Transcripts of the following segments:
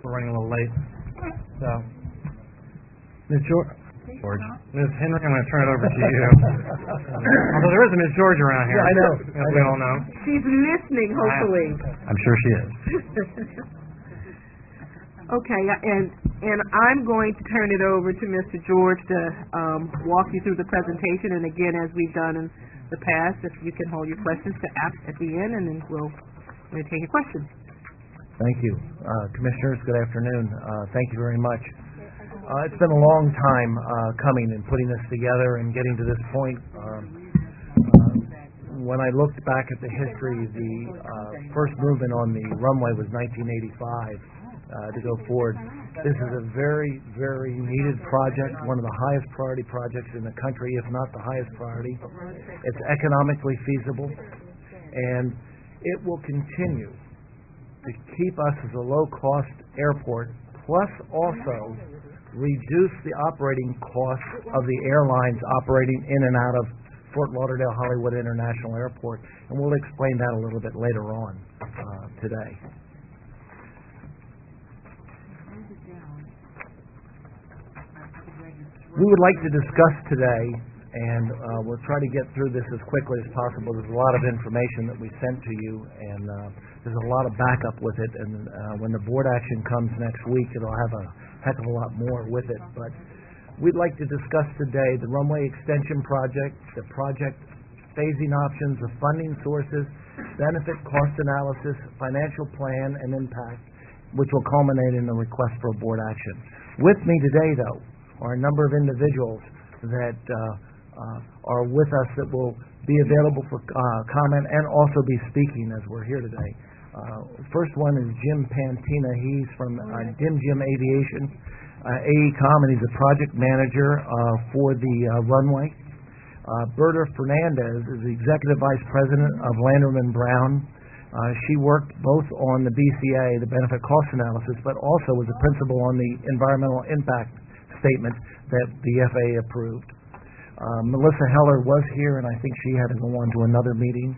we're running a little late. So, Ms. George, Ms. Henry, I'm going to turn it over to you. Although there is a Ms. George around here. Yeah, I know. As we all know. She's listening, hopefully. I'm sure she is. Okay, and I'm going to turn it over to Mr. George to walk you through the presentation. And again, as we've done in the past, if you can hold your questions to ask at the end, and then we'll entertain your questions. Thank you. Commissioners, good afternoon. Thank you very much. It's been a long time coming and putting this together and getting to this point. When I looked back at the history, the first movement on the runway was 1985 to go forward. This is a very, very needed project, one of the highest priority projects in the country, if not the highest priority. It's economically feasible, and it will continue to keep us as a low-cost airport, plus also reduce the operating costs of the airlines operating in and out of Fort Lauderdale Hollywood International Airport, and we'll explain that a little bit later on today. We would like to discuss today, and we'll try to get through this as quickly as possible. There's a lot of information that we sent to you, and there's a lot of backup with it, and when the board action comes next week, it'll have a heck of a lot more with it. But we'd like to discuss today the runway extension project, the project phasing options, the funding sources, benefit cost analysis, financial plan, and impact, which will culminate in a request for a board action. With me today, though, are a number of individuals that are with us that will be available for comment and also be speaking as we're here today. First one is Jim Pantina. He's from Dim Jim Aviation, AECOM, and he's a project manager for the runway. Berta Fernandez is the Executive Vice President of Landerman Brown. She worked both on the BCA, the benefit cost analysis, but also was a principal on the environmental impact statement that the FAA approved. Melissa Heller was here, and I think she had to go on to another meeting.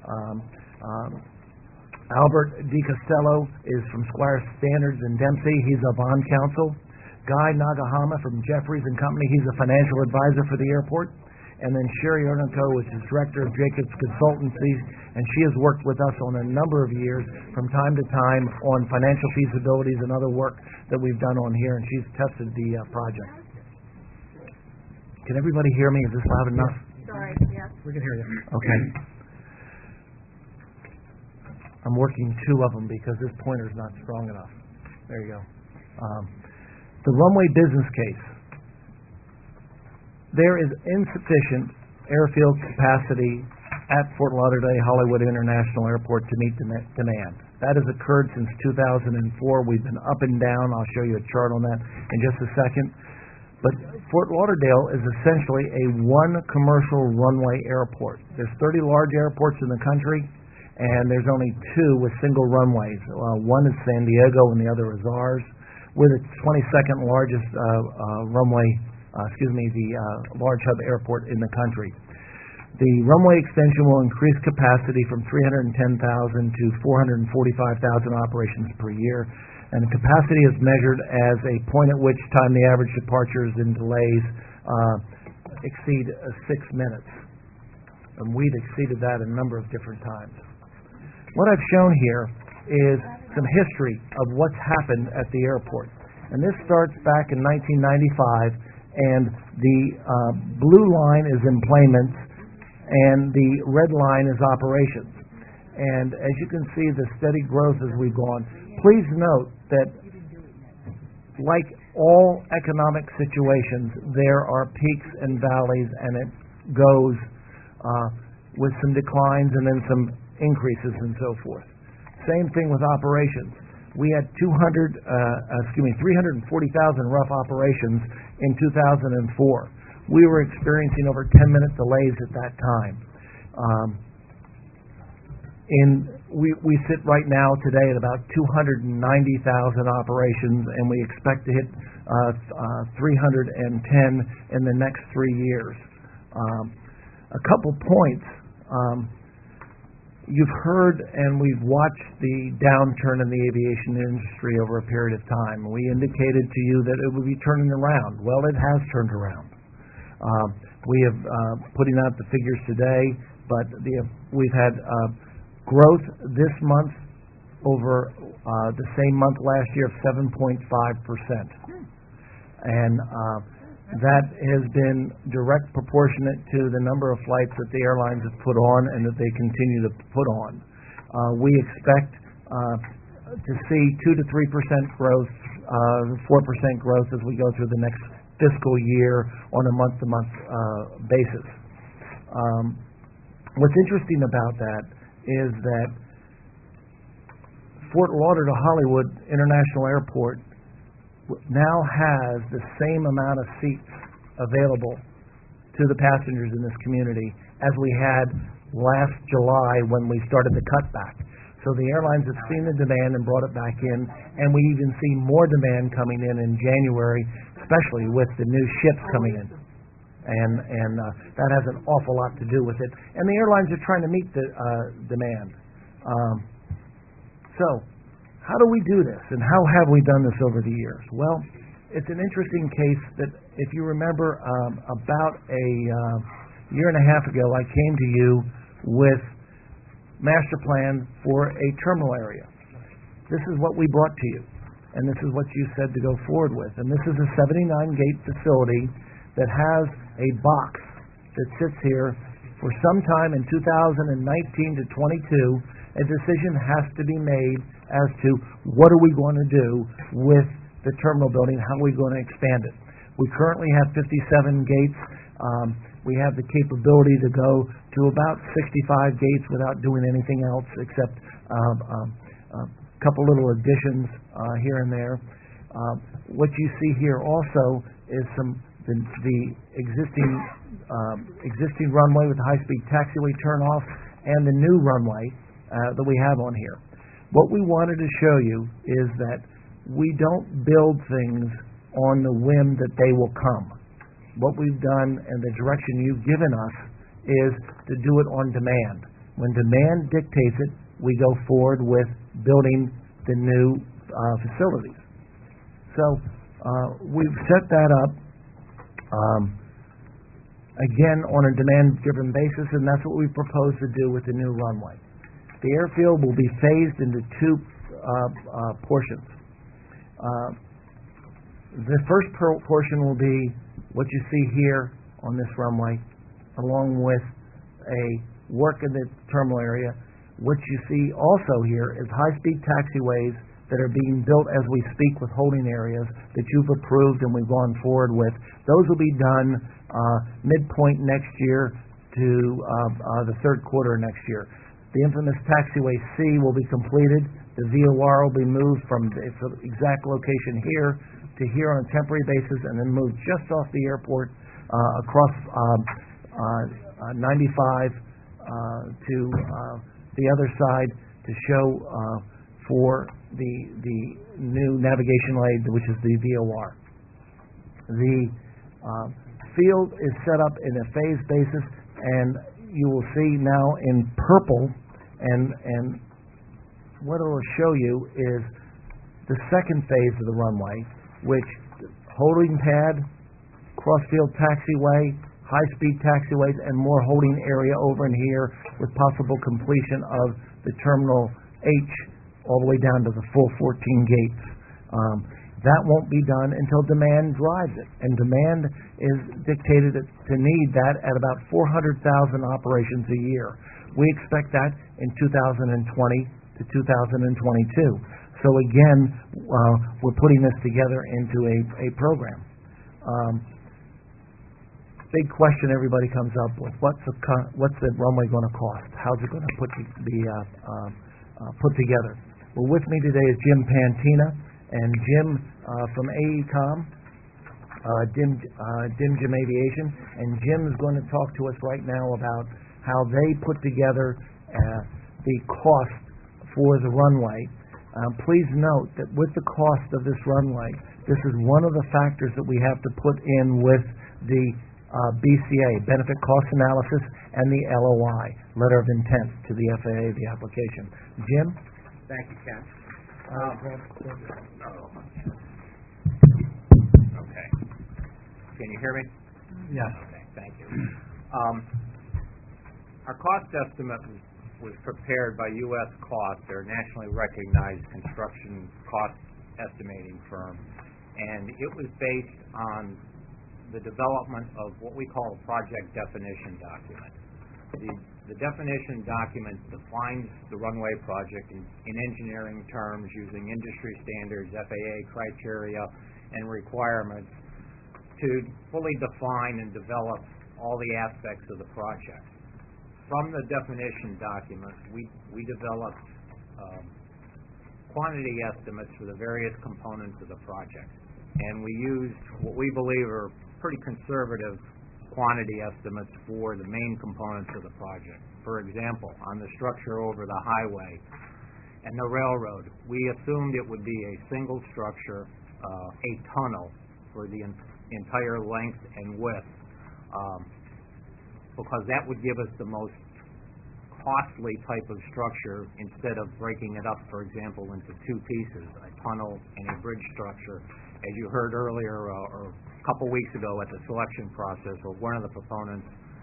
Albert DiCostello is from Squire Standards and Dempsey. He's a bond counsel. Guy Nagahama from Jeffries and Company. He's a financial advisor for the airport. And then Sherry Ornico, which is director of Jacobs Consultancy, and she has worked with us on a number of years from time to time on financial feasibilities and other work that we've done on here, and she's tested the project. Can everybody hear me? Is this loud enough? Sorry, yes. We can hear you. Okay. I'm working two of them because this pointer's not strong enough. There you go. The runway business case. There is insufficient airfield capacity at Fort Lauderdale Hollywood International Airport to meet demand. That has occurred since 2004. We've been up and down. I'll show you a chart on that in just a second. But Fort Lauderdale is essentially a one commercial runway airport. There's 30 large airports in the country, and there's only two with single runways. One is San Diego, and the other is ours. We're the 22nd largest large hub airport in the country. The runway extension will increase capacity from 310,000 to 445,000 operations per year, and the capacity is measured as a point at which time the average departures and delays exceed 6 minutes. And we've exceeded that a number of different times. What I've shown here is some history of what's happened at the airport. And this starts back in 1995, and the blue line is employment, and the red line is operations. And as you can see, the steady growth as we've gone. Please note that, like all economic situations, there are peaks and valleys, and it goes with some declines and then some increases and so forth. Same thing with operations. We had 340,000 rough operations in 2004. We were experiencing over 10-minute delays at that time. We sit right now today at about 290,000 operations, and we expect to hit 310 in the next 3 years. A couple points. You've heard and we've watched the downturn in the aviation industry over a period of time. We indicated to you that it would be turning around. Well, it has turned around. We have putting out the figures today, but we've had growth this month over the same month last year of 7.5%. And that has been direct proportionate to the number of flights that the airlines have put on and that they continue to put on. We expect to see 2 to 3% growth, 4% growth as we go through the next fiscal year on a month-to-month basis. What's interesting about that is that Fort Lauderdale Hollywood International Airport now has the same amount of seats available to the passengers in this community as we had last July when we started the cutback. So the airlines have seen the demand and brought it back in, and we even see more demand coming in January, especially with the new ships coming in. And that has an awful lot to do with it. And the airlines are trying to meet the demand. So how do we do this, and how have we done this over the years? Well, it's an interesting case that, if you remember, about a year and a half ago, I came to you with master plan for a terminal area. This is what we brought to you, and this is what you said to go forward with. And this is a 79-gate facility that has a box that sits here for some time in 2019 to 22. A decision has to be made as to what are we going to do with the terminal building, how are we going to expand it. We currently have 57 gates. We have the capability to go to about 65 gates without doing anything else except a couple little additions here and there. What you see here also is the existing runway with the high-speed taxiway turnoff and the new runway that we have on here. What we wanted to show you is that we don't build things on the whim that they will come. What we've done and the direction you've given us is to do it on demand. When demand dictates it, we go forward with building the new facilities. So we've set that up again on a demand-driven basis, and that's what we propose to do with the new runway. The airfield will be phased into two portions. The first portion will be what you see here on this runway, along with a work in the terminal area. What you see also here is high-speed taxiways that are being built as we speak with holding areas that you've approved and we've gone forward with. Those will be done midpoint next year to the third quarter next year. The infamous taxiway C will be completed. The VOR will be moved from its exact location here to here on a temporary basis, and then moved just off the airport across 95 to the other side to show for the new navigation lane, which is the VOR. The field is set up in a phased basis, and you will see now in purple, and what it will show you is the second phase of the runway, which holding pad, cross-field taxiway, high-speed taxiways, and more holding area over in here with possible completion of the Terminal H all the way down to the full 14 gates. That won't be done until demand drives it, and demand is dictated to need that at about 400,000 operations a year. We expect that in 2020 to 2022. So again, we're putting this together into a program. Big question everybody comes up with: what's the runway going to cost? How's it going to be put together? Well, with me today is Jim Pantina, and Jim from AECOM, Jim Aviation, and Jim is going to talk to us right now about how they put together the cost for the runway. Please note that with the cost of this runway, this is one of the factors that we have to put in with the BCA, Benefit Cost Analysis, and the LOI, letter of intent, to the FAA, the application. Jim? Thank you, Ken. Okay. Can you hear me? Yes. Okay, thank you. Our cost estimate was prepared by U.S. Cost, their nationally recognized construction cost estimating firm, and it was based on the development of what we call a project definition document. The definition document defines the runway project in engineering terms using industry standards, FAA criteria, and requirements to fully define and develop all the aspects of the project. From the definition document, we developed quantity estimates for the various components of the project, and we used what we believe are pretty conservative quantity estimates for the main components of the project. For example, on the structure over the highway and the railroad, we assumed it would be a single structure, a tunnel for the entire length and width, because that would give us the most costly type of structure instead of breaking it up, for example, into two pieces, a tunnel and a bridge structure. As you heard earlier, or a couple weeks ago at the selection process, or one of the proponents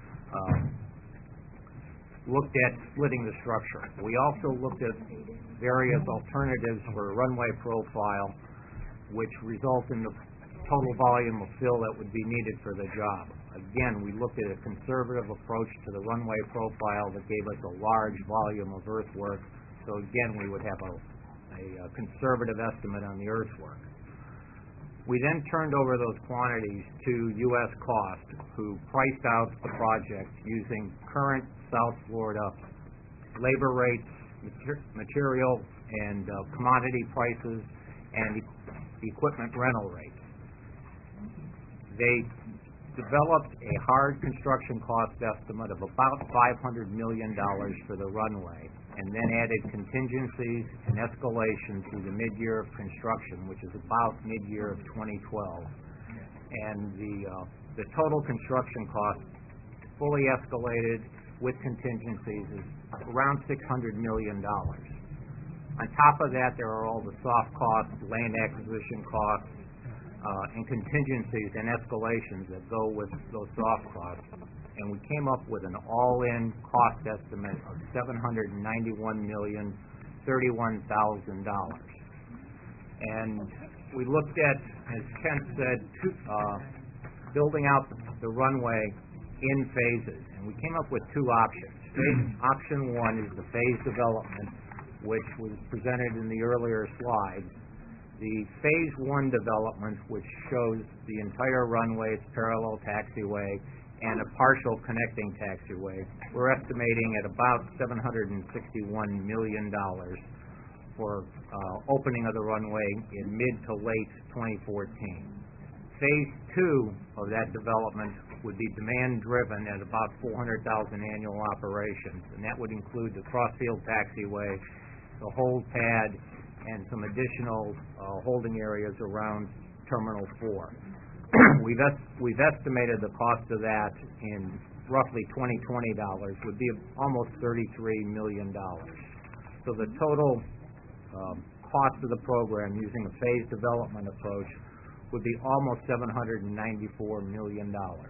looked at splitting the structure. We also looked at various alternatives for a runway profile, which result in the total volume of fill that would be needed for the job. Again, we looked at a conservative approach to the runway profile that gave us a large volume of earthwork. So again, we would have a conservative estimate on the earthwork. We then turned over those quantities to U.S. Cost, who priced out the project using current South Florida labor rates, material and commodity prices, and equipment rental rates. They developed a hard construction cost estimate of about $500 million for the runway, and then added contingencies and escalation through the mid-year of construction, which is about mid-year of 2012. And the total construction cost, fully escalated with contingencies, is around $600 million. On top of that, there are all the soft costs, land acquisition costs, and contingencies and escalations that go with those soft costs. And we came up with an all-in cost estimate of $791,031,000. And we looked at, as Kent said, building out the runway in phases. And we came up with two options. Option one is the phase development, which was presented in the earlier slides. The phase one development, which shows the entire runway, its parallel taxiway, and a partial connecting taxiway, we're estimating at about $761 million for opening of the runway in mid to late 2014. Phase two of that development would be demand-driven at about 400,000 annual operations, and that would include the crossfield taxiway, the hold pad, and some additional holding areas around Terminal 4. We've estimated the cost of that in roughly $2020 would be almost $33 million. So the total cost of the program using a phased development approach would be almost $794 million.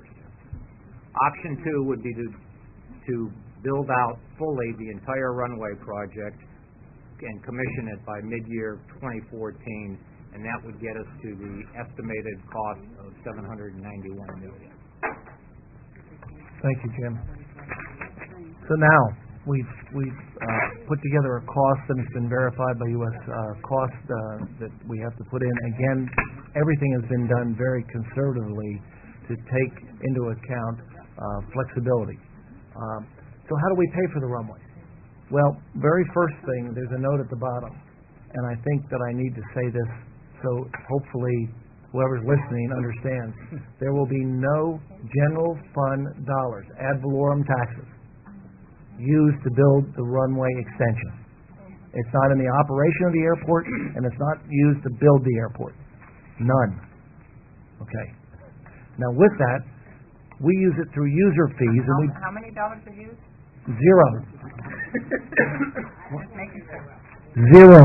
Option two would be to build out fully the entire runway project and commission it by mid-year 2014, and that would get us to the estimated cost of $791 million. Thank you, Jim. So now, we've put together a cost, and it's been verified by U.S. Cost that we have to put in. Again, everything has been done very conservatively to take into account flexibility. So how do we pay for the runway? Well, very first thing, there's a note at the bottom, and I think that I need to say this so hopefully whoever's listening understands. There will be no general fund dollars, ad valorem taxes, used to build the runway extension. It's not in the operation of the airport, and it's not used to build the airport. None. Okay. Now with that, We use it through user fees, and How many dollars are used? zero. Just making sure. Zero.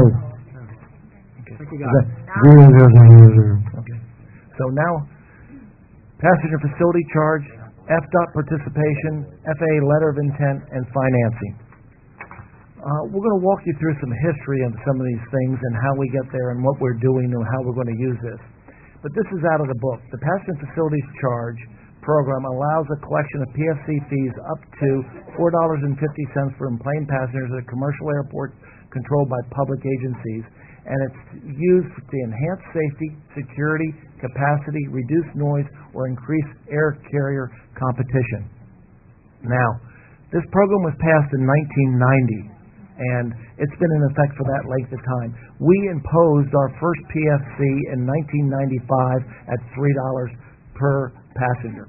Zero. Okay. So now, passenger facility charge, FDOT participation, FAA letter of intent, and financing. We're going to walk you through some history of some of these things and how we get there and what we're doing and how we're going to use this. But this is out of the book. The passenger facilities charge program allows a collection of PFC fees up to $4.50 for enplaned passengers at commercial airports controlled by public agencies, and it's used to enhance safety, security, capacity, reduce noise, or increase air carrier competition. Now, this program was passed in 1990, and it's been in effect for that length of time. We imposed our first PFC in 1995 at $3 per passenger.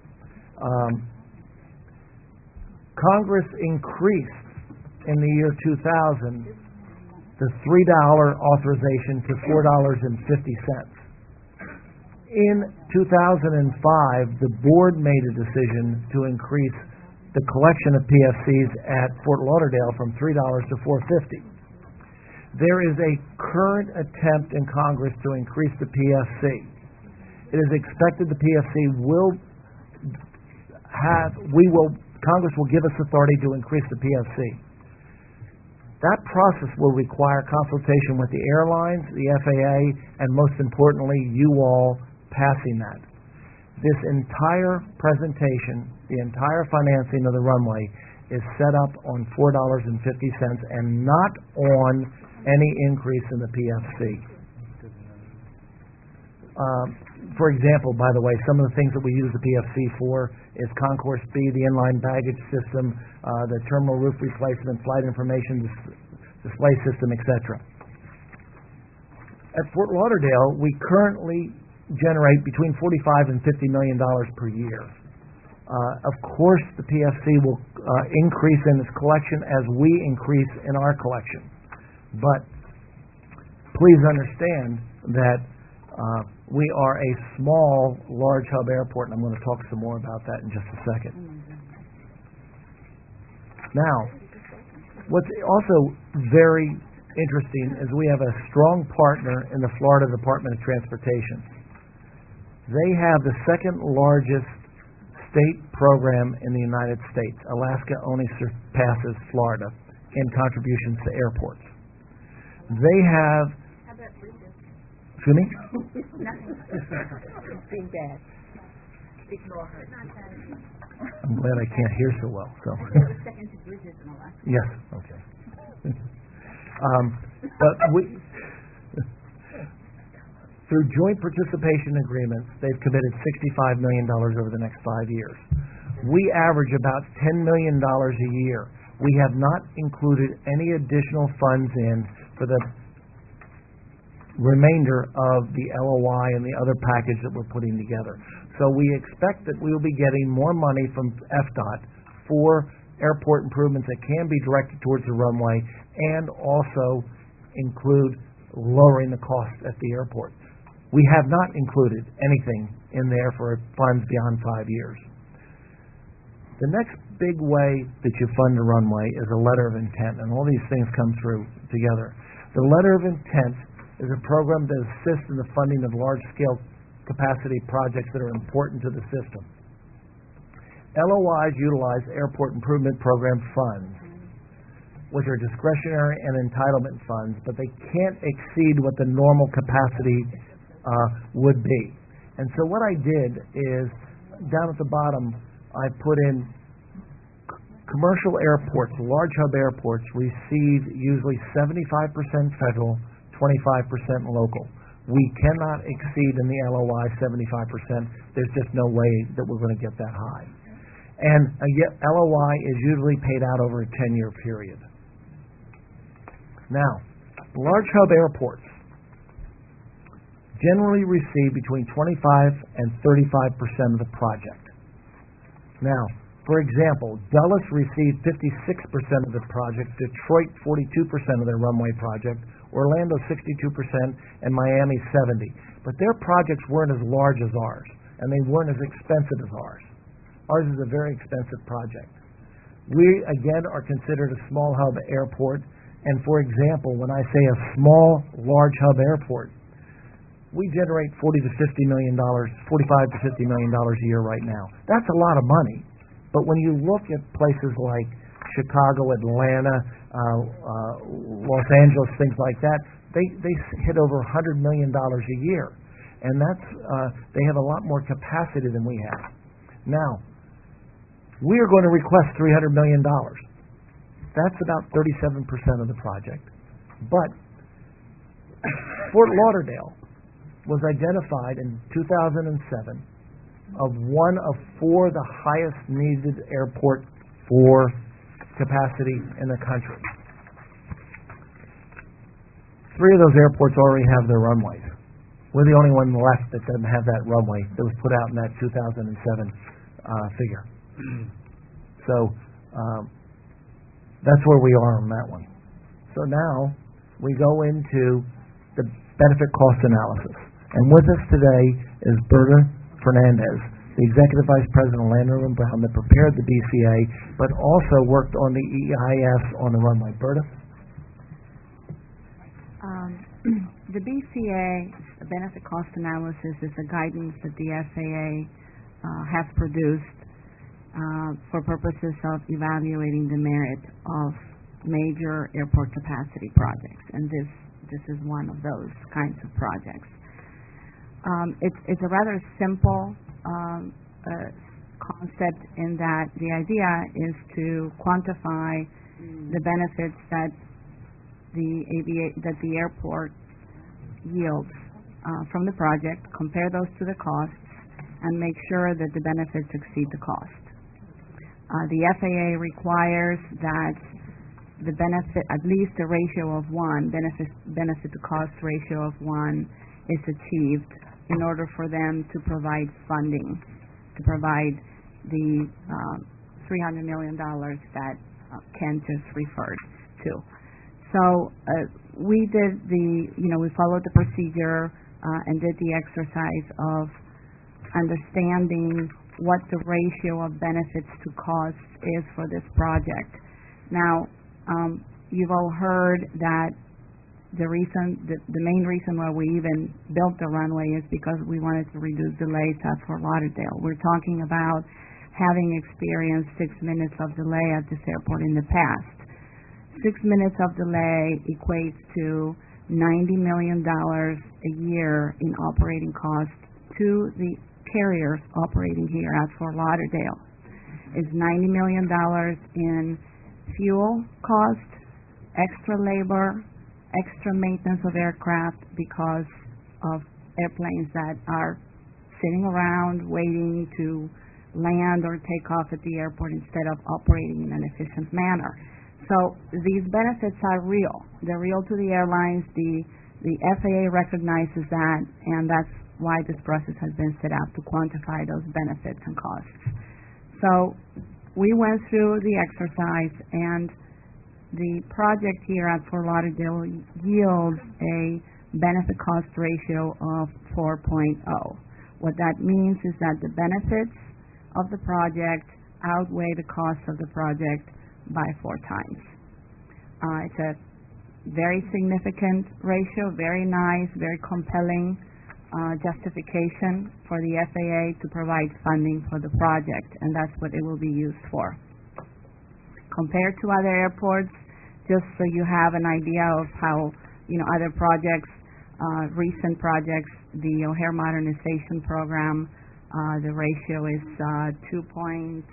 Congress increased in the year 2000 the $3 authorization to $4.50. In 2005, the board made a decision to increase the collection of PFCs at Fort Lauderdale from $3 to $4.50. There is a current attempt in Congress to increase the PFC. It is expected the PFC Congress will give us authority to increase the PFC. That process will require consultation with the airlines, the FAA, and most importantly, you all passing that. This entire presentation, the entire financing of the runway, is set up on $4.50 and not on any increase in the PFC. For example, by the way, some of the things that we use the PFC for is Concourse B, the inline baggage system, the terminal roof replacement, flight information display system, etc. At Fort Lauderdale, we currently generate between $45 and $50 million per year. Of course, the PFC will increase in its collection as we increase in our collection. But please understand that we are a small, large hub airport, and I'm going to talk some more about that in just a second. Now, what's also very interesting is we have a strong partner in the Florida Department of Transportation. They have the second largest state program in the United States. Alaska only surpasses Florida in contributions to airports. They have... Excuse me? Being bad. Ignore her. I'm glad I can't hear so well. So. Second to bridges in Alaska. Yes. Okay. But through joint participation agreements, they've committed $65 million over the next 5 years. We average about $10 million a year. We have not included any additional funds in for the remainder of the LOI and the other package that we're putting together. So we expect that we will be getting more money from FDOT for airport improvements that can be directed towards the runway and also include lowering the cost at the airport. We have not included anything in there for funds beyond 5 years. The next big way that you fund a runway is a letter of intent, and all these things come through together. The letter of intent is a program that assists in the funding of large-scale capacity projects that are important to the system. LOIs utilize Airport Improvement Program funds, which are discretionary and entitlement funds, but they can't exceed what the normal capacity would be. And so what I did is, down at the bottom, I put in commercial airports, large hub airports, receive usually 75% federal, 25% local. We cannot exceed in the LOI 75%. There's just no way that we're going to get that high. And a LOI is usually paid out over a 10-year period. Now, large hub airports generally receive between 25 and 35% of the project. Now, for example, Dulles received 56% of the project, Detroit 42% of their runway project, Orlando 62%, and Miami 70%. But their projects weren't as large as ours, and they weren't as expensive as ours. Ours is a very expensive project. We, again, are considered a small hub airport, and for example, when I say a small, large hub airport, we generate $45 to $50 million a year right now. That's a lot of money. But when you look at places like Chicago, Atlanta, Los Angeles, things like that, they hit over $100 million a year. And that's they have a lot more capacity than we have. Now, we are going to request $300 million. That's about 37% of the project. But Fort Lauderdale was identified in 2007 of one of four the highest needed airport for capacity in the country. Three of those airports already have their runways. We're the only one left that doesn't have that runway that was put out in that 2007 figure. So that's where we are on that one. So now we go into the benefit cost analysis. And with us today is Berta Fernandez, the Executive Vice President of Lander & Brown that prepared the BCA, but also worked on the EIS on the runway. Berta? The BCA, benefit cost analysis, is a guidance that the FAA has produced for purposes of evaluating the merit of major airport capacity projects, and this is one of those kinds of projects. It's a rather simple concept in that the idea is to quantify the benefits that the airport yields from the project, compare those to the costs, and make sure that the benefits exceed the cost. The FAA requires that the benefit, at least a ratio of 1, benefit to cost ratio of 1 is achieved in order for them to provide funding, to provide the $300 million that Ken just referred to. So we did we followed the procedure and did the exercise of understanding what the ratio of benefits to costs is for this project. Now, you've all heard that the main reason why we even built the runway is because we wanted to reduce delays at Fort Lauderdale. We're talking about having experienced 6 minutes of delay at this airport in the past. 6 minutes of delay equates to $90 million a year in operating costs to the carriers operating here at Fort Lauderdale. It's $90 million in fuel cost, extra labor, extra maintenance of aircraft because of airplanes that are sitting around waiting to land or take off at the airport instead of operating in an efficient manner. So these benefits are real. They're real to the airlines. The FAA recognizes that, and that's why this process has been set up, to quantify those benefits and costs. So we went through the exercise, and the project here at Fort Lauderdale yields a benefit cost ratio of 4.0. What that means is that the benefits of the project outweigh the costs of the project by 4 times. It's a very significant ratio, very nice, very compelling justification for the FAA to provide funding for the project, and that's what it will be used for. Compared to other airports, just so you have an idea of how, other projects, recent projects, the O'Hare Modernization Program, the ratio is 2.1.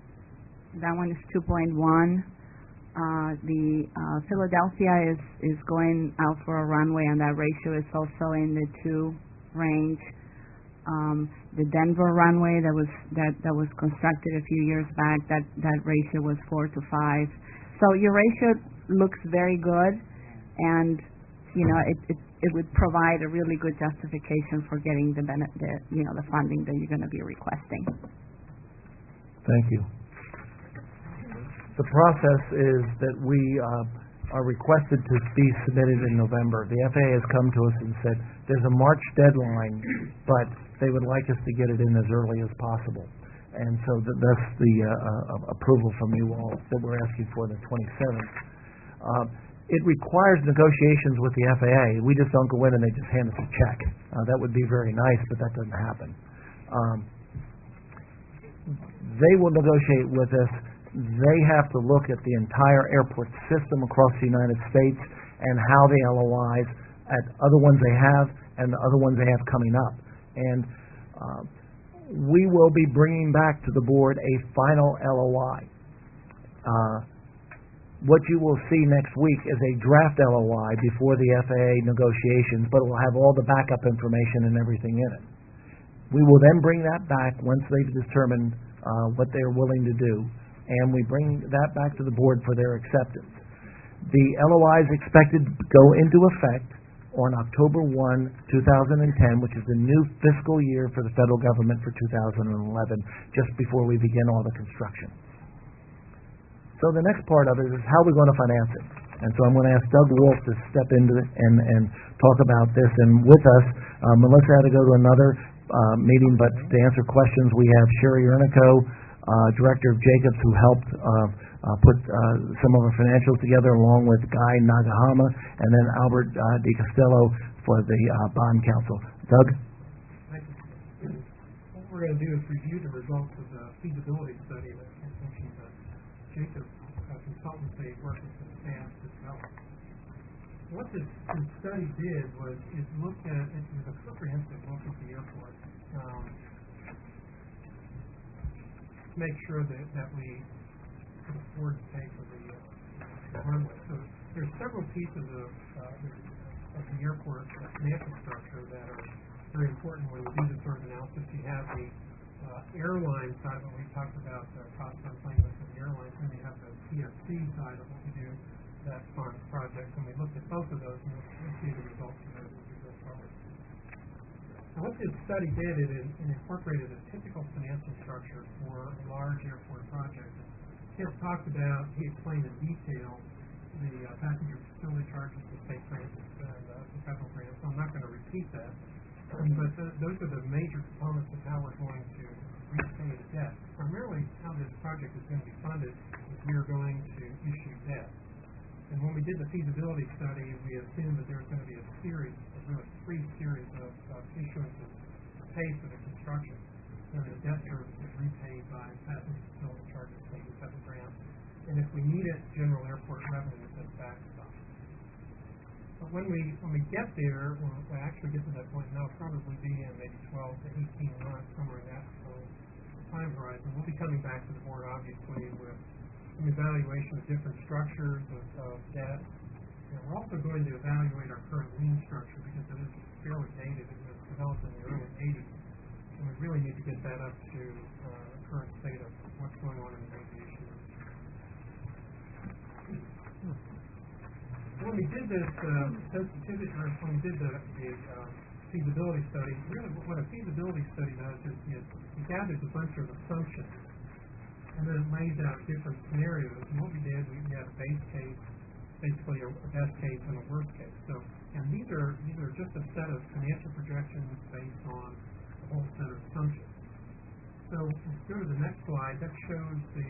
The Philadelphia is going out for a runway, and that ratio is also in the 2 range. The Denver runway that was constructed a few years back, that ratio was 4 to 5. So your ratio looks very good, and it would provide a really good justification for getting the funding that you're going to be requesting. Thank you. The process is that we are requested to be submitted in November. The FAA has come to us and said there's a March deadline, but they would like us to get it in as early as possible. and so that's the approval from you all that we're asking for the 27th. It requires negotiations with the FAA. We just don't go in and they just hand us a check. That would be very nice, but that doesn't happen. They will negotiate with us. They have to look at the entire airport system across the United States and how the LOIs at other ones they have and the other ones they have coming up. And we will be bringing back to the board a final LOI. What you will see next week is a draft LOI before the FAA negotiations, but it will have all the backup information and everything in it. We will then bring that back once they've determined what they're willing to do, and we bring that back to the board for their acceptance. The LOI is expected to go into effect on October 1, 2010, which is the new fiscal year for the federal government for 2011, just before we begin all the construction. So the next part of it is how we're going to finance it. And so I'm going to ask Doug Wolf to step into it and talk about this. And with us, Melissa had to go to another meeting, but to answer questions, we have Sherry Ernico, Director of Jacobs, who helped put some of our financials together, along with Guy Nagahama, and then Albert DiCastello for the bond counsel. Doug? Thank you. What we're going to do is review the results of the feasibility study that Jacobs consultancy working for the staff to develop. What this study did was it looked at, it was a comprehensive look at the airport to make sure that we could afford to pay for the runway. So there's several pieces of the airport financial structure that are very important when we do this sort of analysis. You have the airline side, when we talked about cost per plane with the airlines, and we have the PFC side of what we do that funds projects, and we looked at both of those, and we'll see the results of those as we go forward. Now, what this study did, it incorporated a typical financial structure for a large airport project. Kip talked about, he explained in detail the passenger facility charges, the state grants, and the federal grants, so I'm not going to repeat that. But those are the major components of how we're going to repay the debt. Primarily, how this project is going to be funded is we are going to issue debt. And when we did the feasibility study, we assumed that there was going to be a series, really three series of issuances to pay for the construction. And the debt service is repaid by passenger facility charges, state and federal grants. And if we need it, general airport revenue is just backstop. But when we get there, when we actually get to that point, and that'll probably be in maybe 12 to 18 months, somewhere in that time horizon, we'll be coming back to the board, obviously, with some evaluation of different structures of debt. And we're also going to evaluate our current lien structure because it is fairly dated. It was developed in the early 80s, and we really need to get that up to the current state of what's going on in the aviation industry. When we did this sensitivity, or when we did the feasibility study, really what a feasibility study does is it gathers a bunch of assumptions, and then it lays out different scenarios. And what we did, we had a base case, basically a best case and a worst case. So, and these are just a set of financial projections based on a whole set of assumptions. So, let's go to the next slide. That shows the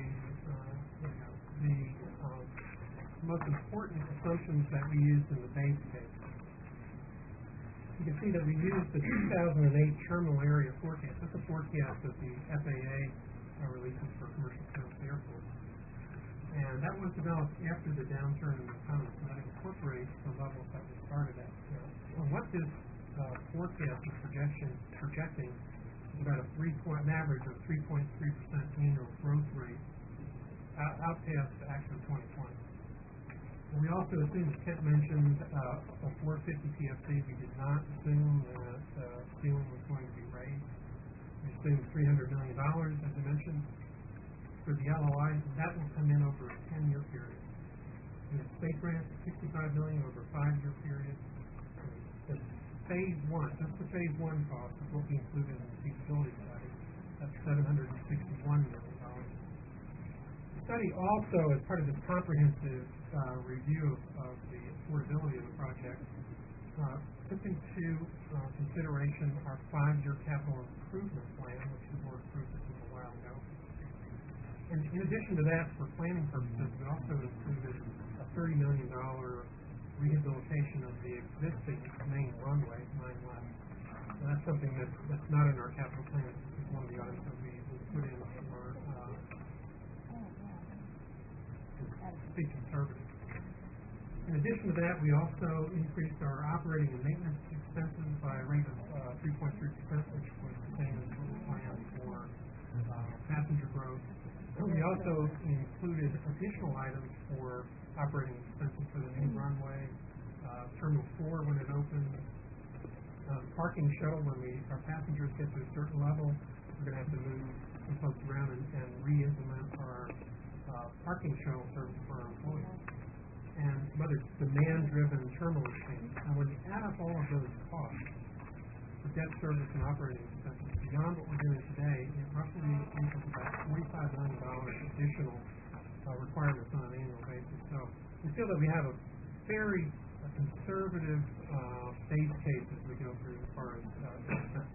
most important assumptions that we used in the base case. You can see that we used the 2008 terminal area forecast. That's a forecast of the FAA releases for commercial service airports. And that was developed after the downturn in the economy, so that incorporates the levels that we started at. And what this forecast is projecting is about an average of 3.3% annual growth rate out past actually 2020. And we also assumed, as Kent mentioned, a 450 PFC. We did not assume that the ceiling was going to be raised. We assumed $300 million, as I mentioned. For the LOI, that will come in over a 10-year period. We have state grants, $65 million over a 5-year period. The phase one, just the phase one cost is what we included in the feasibility study. That's $761 million. The study also, as part of this comprehensive review of the affordability of the project, took into consideration our 5-year capital improvement plan, which the board approved a little while ago. And in addition to that, for planning purposes, we also included a $30 million rehabilitation of the existing main runway, 9 West. And that's something that's not in our capital plan. It's one of the items that we put in for be conservative. In addition to that, we also increased our operating and maintenance expenses by a rate of 3.3%, which was the same as what we planned for passenger growth. We also included additional items for operating expenses for the new runway, Terminal 4 when it opens, parking shuttle when our passengers get to a certain level. We're going to have to move some folks around and re-implement our parking shuttle service for our employees, and some other demand-driven terminal changes. And when you add up all of those costs for debt service and operating expenses, beyond what we're doing today, it roughly equals about $45 million additional requirements on an annual basis. So we feel that we have a very conservative base case as we go through as far as expense.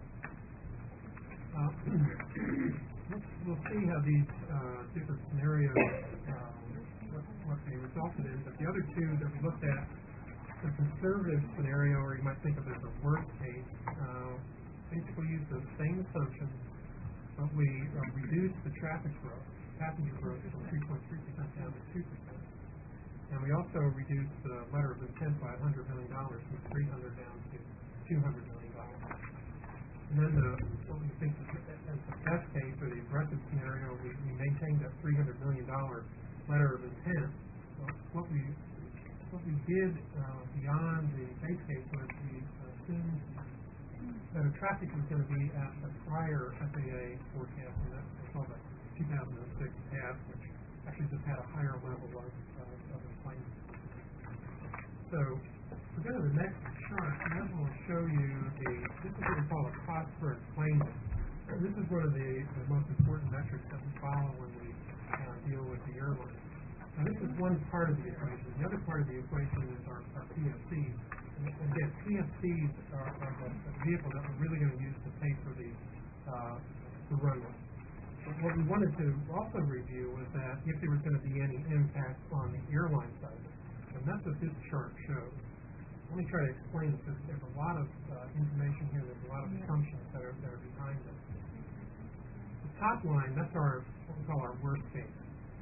We'll see how these different scenarios, what they resulted in. But the other two that we looked at, the conservative scenario, or you might think of it as a worst case, basically use the same assumptions, but we reduced the traffic growth, passenger growth, from 3.3% down to 2%. And we also reduced the letter of intent by $100 million from $300 down to $200 million. And then what we think is as the best case, or the aggressive scenario, we maintained that $300 million letter of intent. What we did beyond the base case was we assumed that our traffic was going to be at the prior FAA forecast, and that's called the 2006 CAS, which actually just had a higher level of employment. So we go to the next chart, and that will show you this is what we call a cost per enplanement. This is one of the most important metrics that we follow when we deal with the airline. Now, this is one part of the equation. The other part of the equation is our PFCs. And again, PFCs are the vehicle that we're really going to use to pay for the runway. But what we wanted to also review was that if there was going to be any impact on the airline side, and that's what this chart shows. Let me try to explain this. There's a lot of information here. There's a lot of assumptions that are behind this. The top line, that's what we call our worst case.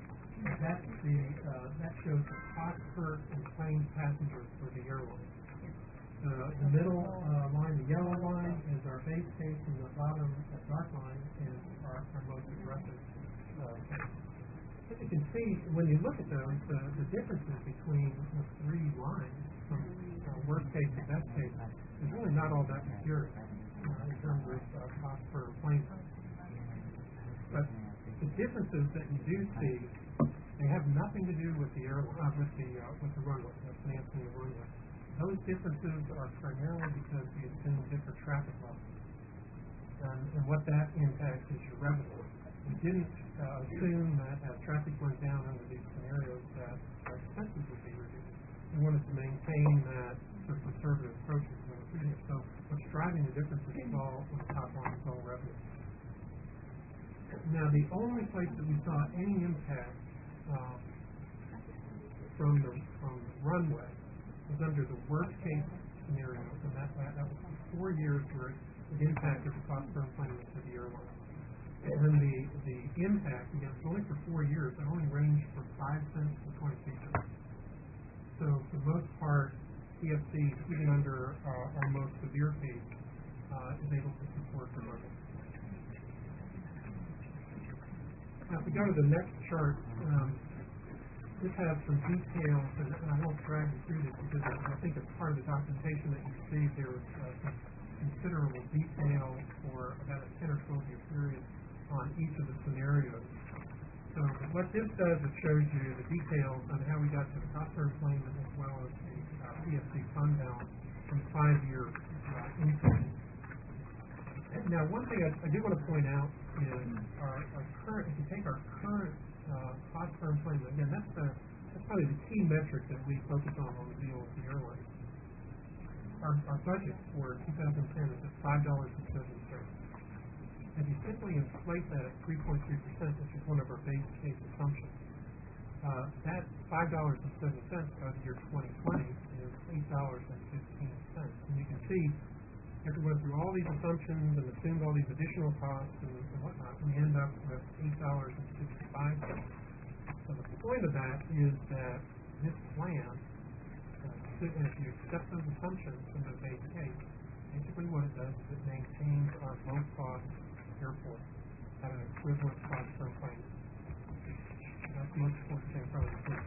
That shows the cost per enplaned passenger for the airline. The middle line, the yellow line, is our base case, and the bottom, the dark line, is our most aggressive case. As you can see, when you look at those, the differences between the three lines, from worst case to best case, is really not all that material in terms of cost per plane. But the differences that you do see, they have nothing to do with the with the runway, the financing of the runway. Those differences are primarily because we assume different traffic levels, and what that impacts is your revenue. We didn't assume that as traffic went down under these scenarios that our expenses would be reduced. We wanted to maintain that sort of conservative approach as we went through here. So what's driving the differences is all on the top line, is all revenue. Now, the only place that we saw any impact from the runway was under the worst case scenario, and that was for 4 years where it impacted the cost per enplanement for the airline. And then the impact, again, was only for 4 years. It only ranged from 5 cents to 23 cents. So for the most part, PFC, even under our most severe case, is able to support the runway. Now, if we go to the next chart, this has some details, and I won't drag you through this because I think as part of the documentation that you see, there was some considerable detail for about a 10 or 12 year period on each of the scenarios. So what this does, it shows you the details on how we got to the cost per enplanement as well as the PFC fund balance from 5-year increase. Now, one thing I do want to point out is our current, if you take our current cost per enplanement, again, that's probably the key metric that we focus on when we deal with the airline. our budget for 2010 is at $5.07. If you simply inflate that at 3.3%, which is one of our base case assumptions, that $5.07 out of year 2020 is $8.15. And you can see, after we went through all these assumptions and assumed all these additional costs and whatnot, we end up with $8.65. So the point of that is that this plan, and if you accept those assumptions from the base case, basically what it does is it maintains our low-cost airport at an equivalent cost per plane. That's the most important thing, probably the first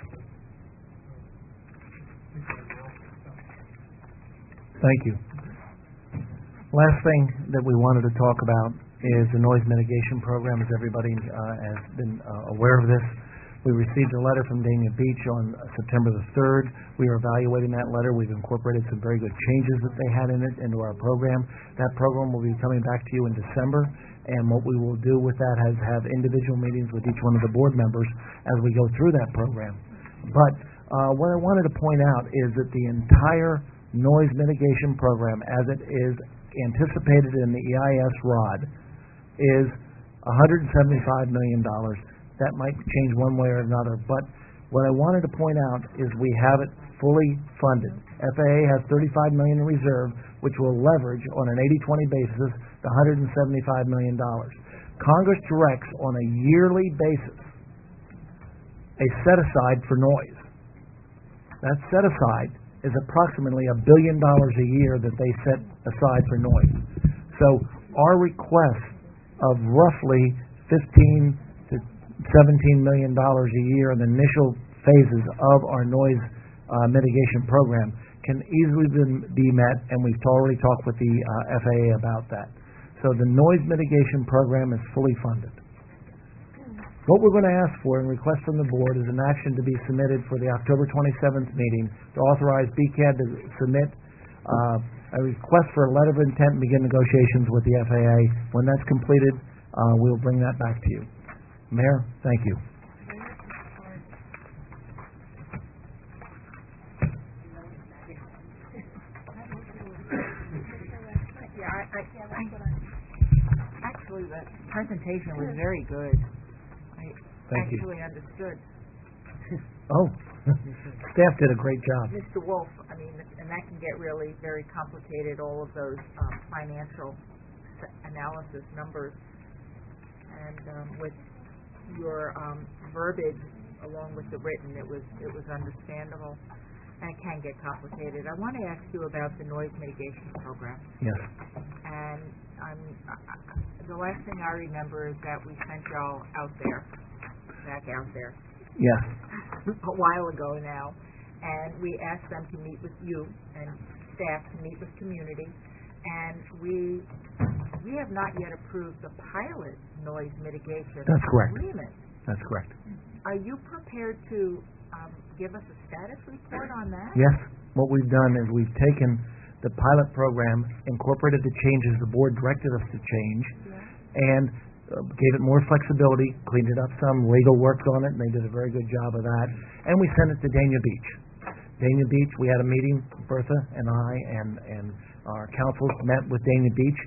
Thank you. Last thing that we wanted to talk about is the noise mitigation program. As everybody has been aware of this, we received a letter from Dania Beach on September the 3rd. We are evaluating that letter. We've incorporated some very good changes that they had in it into our program. That program will be coming back to you in December, and what we will do with that is have individual meetings with each one of the board members as we go through that program. But what I wanted to point out is that the entire noise mitigation program, as it is anticipated in the EIS ROD, is $175 million. That might change one way or another, but what I wanted to point out is we have it fully funded. FAA has $35 million in reserve, which will leverage on an 80-20 basis the $175 million. Congress directs on a yearly basis a set-aside for noise. That set-aside is approximately $1 billion a year that they set aside for noise. So our request of roughly $15 to $17 million a year in the initial phases of our noise mitigation program can easily be met, and we've already talked with the FAA about that. So the noise mitigation program is fully funded. What we're going to ask for and request from the board is an action to be submitted for the October 27th meeting to authorize BCAD to submit a request for a letter of intent and begin negotiations with the FAA. When that's completed, we'll bring that back to you. Mayor, thank you. Actually, the presentation was very good. Thank you. Actually understood. Oh, staff did a great job. Mr. Wolf, I mean, and that can get really very complicated, all of those financial analysis numbers. And with your verbiage along with the written, it was understandable, and it can get complicated. I want to ask you about the noise mitigation program. Yes. And the last thing I remember is that we sent y'all back out there. Yes. A while ago now, and we asked them to meet with you and staff to meet with community, and we have not yet approved the pilot noise mitigation agreement. That's correct. Are you prepared to give us a status report on that? Yes. What we've done is we've taken the pilot program, incorporated the changes the board directed us to change, and gave it more flexibility, cleaned it up some, legal worked on it, and they did a very good job of that. And we sent it to Dania Beach. Dania Beach, we had a meeting, Bertha and I and our councils met with Dania Beach,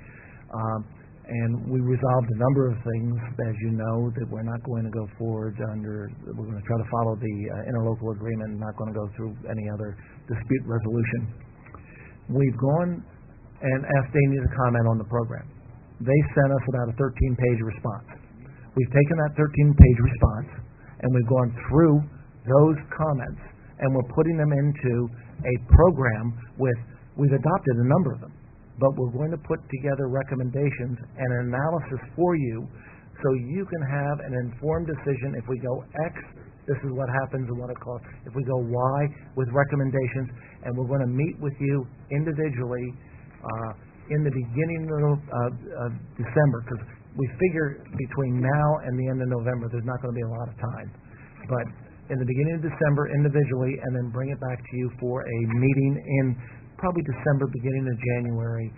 and we resolved a number of things, as you know, that we're not going to go forward under, we're going to try to follow the interlocal agreement and not going to go through any other dispute resolution. We've gone and asked Dania to comment on the program. They sent us about a 13-page response. We've taken that 13-page response, and we've gone through those comments, and we're putting them into a program we've adopted a number of them, but we're going to put together recommendations and an analysis for you so you can have an informed decision. If we go X, this is what happens and what it costs. If we go Y, with recommendations, and we're going to meet with you individually in the beginning of December, because we figure between now and the end of November there's not going to be a lot of time. But in the beginning of December individually, and then bring it back to you for a meeting in probably December, beginning of January.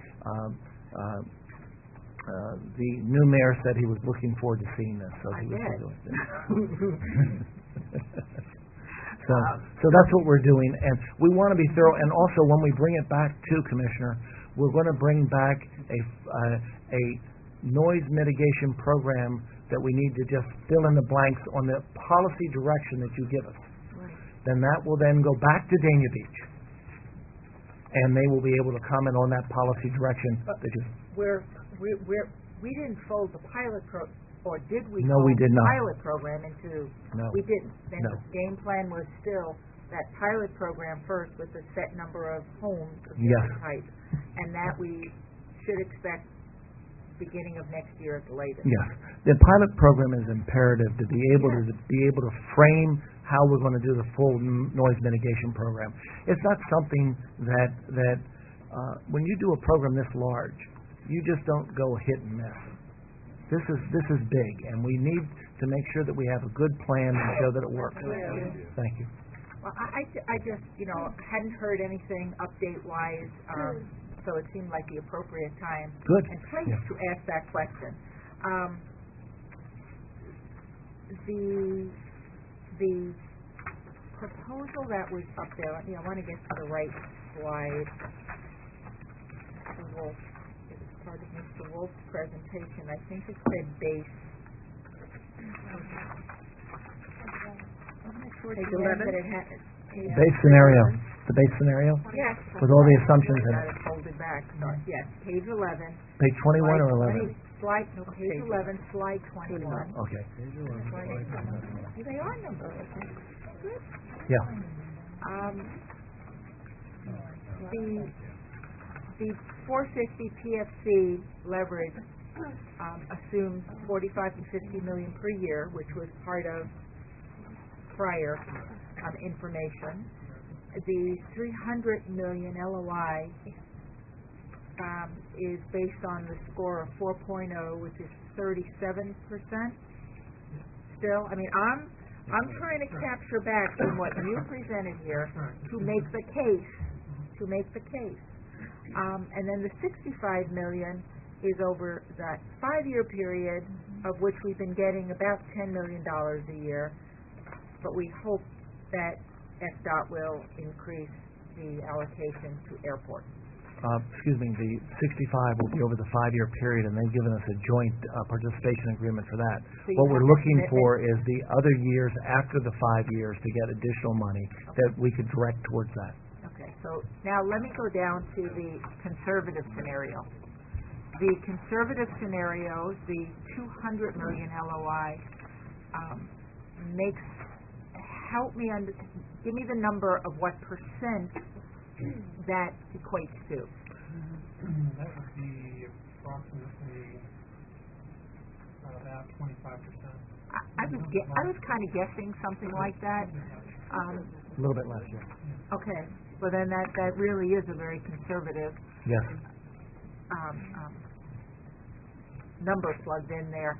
The new mayor said he was looking forward to seeing this. So he was doing it. So that's what we're doing, and we want to be thorough. And also, when we bring it back to Commissioner, we're going to bring back a noise mitigation program that we need to just fill in the blanks on the policy direction that you give us. Right. Then that will then go back to Dania Beach, and they will be able to comment on that policy direction. We didn't fold the pilot or did we? No, we did not. Pilot program into. No. We didn't. Then No. the game plan was still that pilot program first with a set number of homes of Yes. different types, and that we should expect beginning of next year at the latest. Yes, the pilot program is imperative to be able to frame how we're going to do the full noise mitigation program. It's not something that when you do a program this large, you just don't go hit and miss. This is big, and we need to make sure that we have a good plan and show that it works. Thank you. Well, I just, hadn't heard anything update-wise, so it seemed like the appropriate time Good. and place Yeah. to ask that question. The proposal that was up there, I want to get to the right slide. Mr. Wolf, it was part of Mr. Wolf's presentation. I think it said base. I'm not sure Page again 11? that it had. Base scenario. The base scenario Yes. with all the assumptions in Got it. it folded back. So, yes, page 11. Page 21 or Slide 11? page 11, slide 21. Okay. They are numbered. Yeah. The 450 PFC leverage assumes 45 to 50 million per year, which was part of prior information. The 300 million LOI is based on the score of 4.0, which is 37%. Still, I'm trying to capture back from what you presented here to make the case. And then the 65 million is over that 5-year period, of which we've been getting about $10 million a year, but we hope that FDOT will increase the allocation to airports. The 65 will be over the 5-year period, and they've given us a joint participation agreement for that. So What we're you have looking that for is the other years after the 5 years to get additional money that we could direct towards that. Okay, so now let me go down to the conservative scenario. The conservative scenario, the 200 million LOI, give me the number of what percent that equates to. That would be approximately about 25%. I was kind of guessing something like that. A little bit less, yeah. Okay, well then that really is a very conservative Yes. number plugged in there.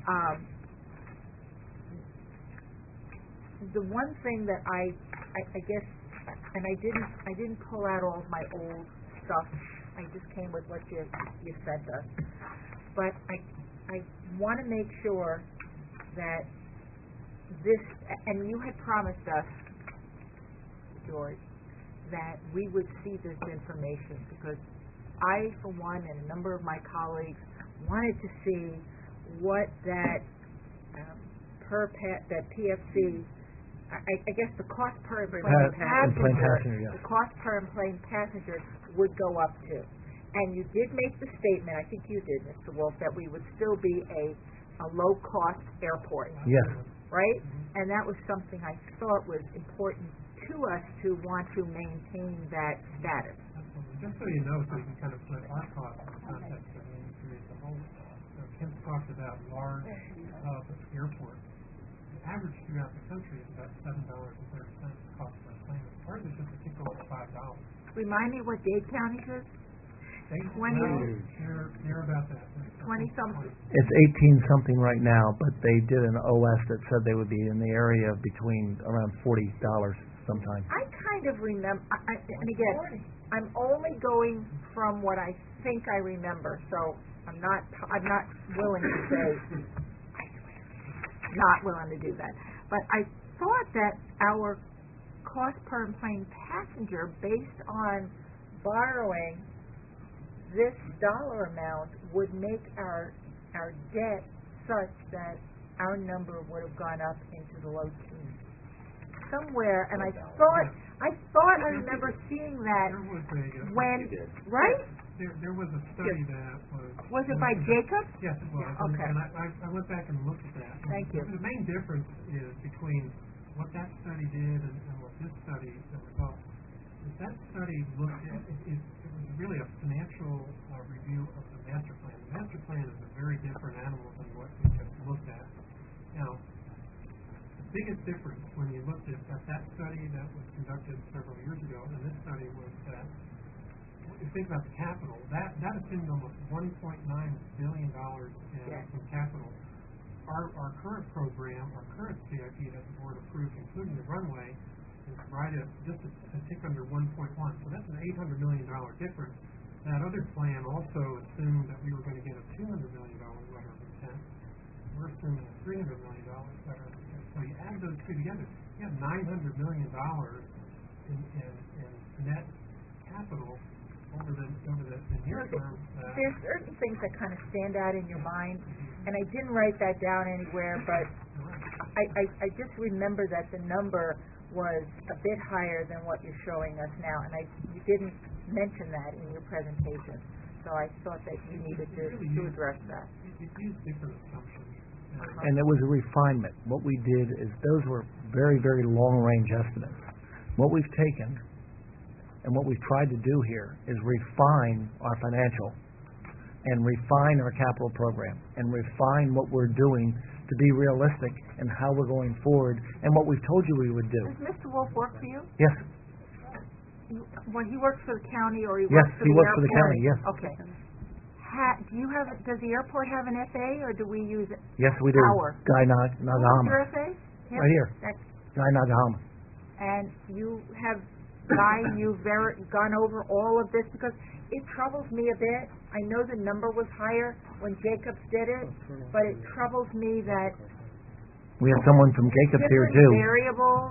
The one thing that I guess, and I didn't pull out all of my old stuff. I just came with what you sent us. But I want to make sure that this, and you had promised us, George, that we would see this information, because I, for one, and a number of my colleagues wanted to see what that that PFC, I guess the cost per plane passenger, yes. the cost per plane passenger would go up to. And you did make the statement, I think you did, Mr. Wolf, that we would still be a low-cost airport. Yes. Right? And that was something I thought was important to us to want to maintain that status. Just so you know, so you can kind of put our costs in the context of the industry as a whole. Kent talked about large hub airports. The average throughout the country is about $7.30 cost per plane. Ours is just a tick over $5. Remind me what Dade County is? 20. They're about that. 20-something. It's 18-something right now, but they did an OS that said they would be in the area of between around $40 sometime. I kind of remember, and again, I'm only going from what I think I remember, so I'm not willing to say, not willing to do that. But I thought that our cost per plane passenger based on borrowing this dollar amount would make our debt such that our number would have gone up into the low teens. Somewhere, and I thought I remember seeing that There was a, when, right? there was a study that was... Was it by Jacobs? Yes, it was. Okay. And I went back and looked at that. Thank you. The main difference is between what that study did and what this study, the results. That study looked at, it was really a financial review of the master plan. The master plan is a very different animal than what we have looked at. Now, the biggest difference when you looked at that study that was conducted several years ago and this study was that when you think about the capital, that assumed almost $1.9 billion in capital. Our current program, our current CIP that the board approved, including the runway, is right at just a tick under 1.1. So that's an $800 million difference. That other plan also assumed that we were going to get a $200 million letter of intent. We're assuming a $300 million letter of intent. So you add those two together, you have $900 million in net capital over the near term. There's certain things that kind of stand out in your mind, and I didn't write that down anywhere, but I just remember that the number was a bit higher than what you're showing us now, and you didn't mention that in your presentation, so I thought that you needed to address that. It used different assumptions. And it was a refinement. What we did is those were very, very long-range estimates. What we've taken and what we've tried to do here is refine our financial and refine our capital program and refine what we're doing to be realistic in how we're going forward and what we've told you we would do. Does Mr. Wolf work for you? Yes. When he works for the county or he Yes, works for he the works for the county, yes. Okay. Does the airport have an FA, or do we use it? Yes, we do. Our. Guy Who's Nagahama. your FA? Him? Right here. That's, Guy Nagahama. and you have, you've gone over all of this, because it troubles me a bit. I know the number was higher when Jacobs did it, but it troubles me that We have someone from Jacobs here different too. variables,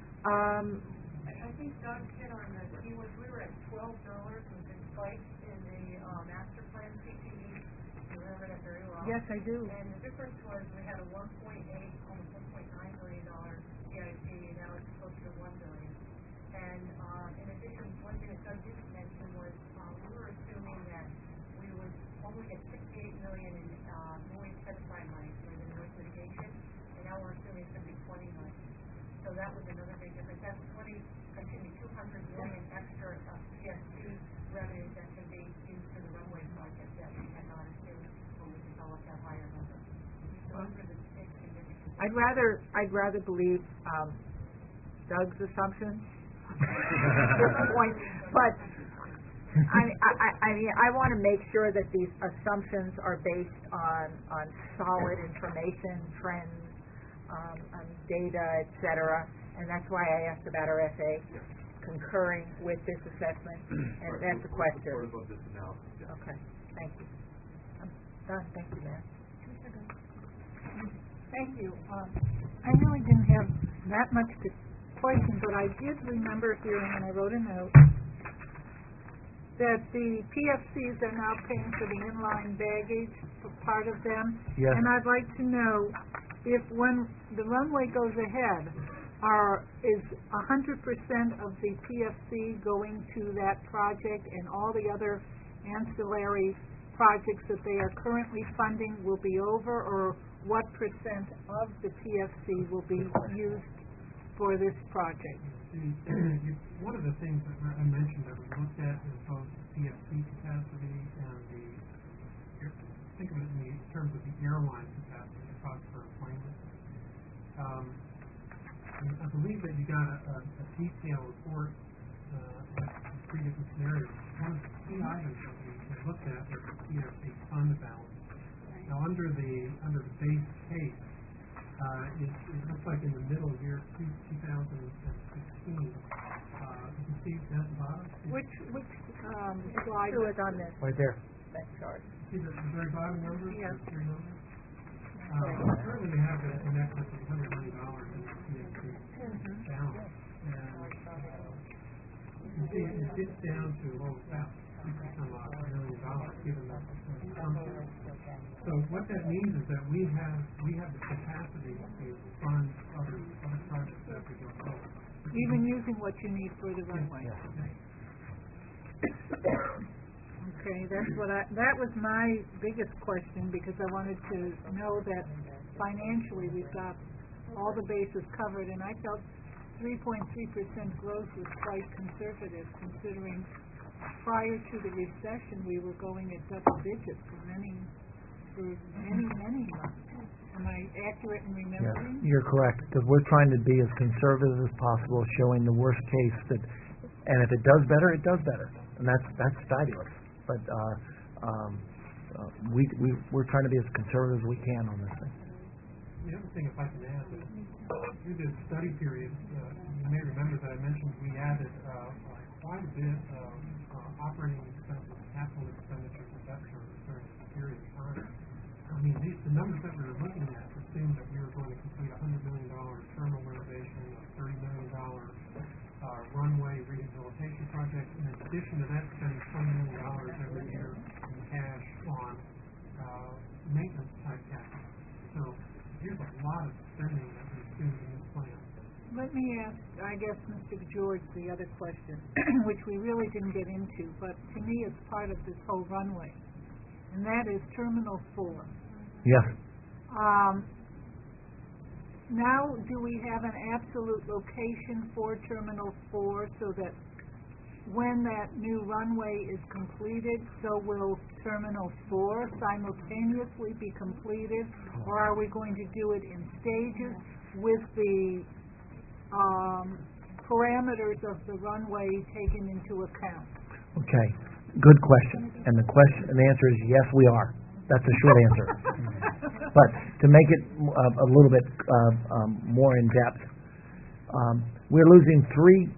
I think Doug hit on this. We were at $12 with the spike in the master plan CTE. You remember that very well. yes, I do. And the difference was we had a $1.8, almost $1.9 million CIP, and now it's closer to $1 billion. And in addition, one thing that Doug didn't mention was we were assuming that we would only get $68 million in noise set-aside money for the noise litigation, and now we're assuming it's going to be $20 million. So that was another big difference. That's $200 million extra PSC revenue that can be used for the runway project that we had not assumed when we developed that higher number. So those are the big significant. I'd rather believe Doug's assumptions at this point, but I want to make sure that these assumptions are based on solid information, trends, data, etc. And that's why I asked about our FA concurring with this assessment, and that's a question. Okay, thank you. I'm done. Thank you, Matt. Thank you. I really didn't have that much to question, but I did remember hearing, and I wrote a note, that the PFCs are now paying for the inline baggage for part of them. Yes. And I'd like to know if when the runway goes ahead, is 100% of the PFC going to that project, and all the other ancillary projects that they are currently funding will be over, or what percent of the PFC will be used for this project? One of the things that I mentioned that we looked at is both PFC capacity and think of it in terms of the airline capacity, the cost per appointment. I believe that you got a detailed report with three different scenarios. One of the key items that we looked at was the PFC fund balance. Now, under the base case, it looks like in the middle here, 2016, you can see at the bottom. Which slide? Who is on this? Right there. That chart. See the very bottom number? Yes. The three numbers? Currently, we have in excess of $100 million in the PFC balance. it gets down to about $50 million, given that assumption. So what that means is that we have the capacity to fund other projects that we go forward. Even using what you need for the runway. Okay, that was my biggest question, because I wanted to know that financially we've got all the bases covered, and I felt 3.3% growth was quite conservative, considering prior to the recession we were going at double digits for many months. Am I accurate in remembering? You're correct, because we're trying to be as conservative as possible, showing the worst case and if it does better, it does better, and that's fabulous. But we're trying to be as conservative as we can on this thing. The other thing, if I can add, is through this study period, you may remember that I mentioned we added quite a bit of operating expenses, capital expenditure reduction during this period of time. I mean, the numbers that we were looking at assumed that we were going to complete a $100 million terminal renovation, a $30 million runway rehabilitation project. In addition to that, spending $20 million every year in cash on maintenance type capital. So here's a lot of spending that we assumed in this plan. Let me ask, I guess, Mr. George, the other question, which we really didn't get into, but to me it's part of this whole runway, and that is Terminal 4. Yes. Now, do we have an absolute location for Terminal 4 so that when that new runway is completed, so will Terminal 4 simultaneously be completed, or are we going to do it in stages with the parameters of the runway taken into account? Okay, good question. And the answer is yes, we are. That's a short answer. But to make it a little bit more in depth, we're losing three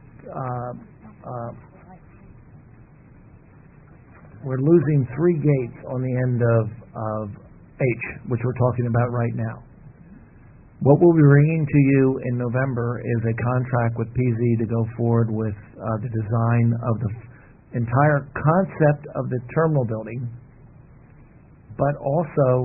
gates on the end of H, which we're talking about right now. What we'll be bringing to you in November is a contract with PZ to go forward with the design of the entire concept of the terminal building, but also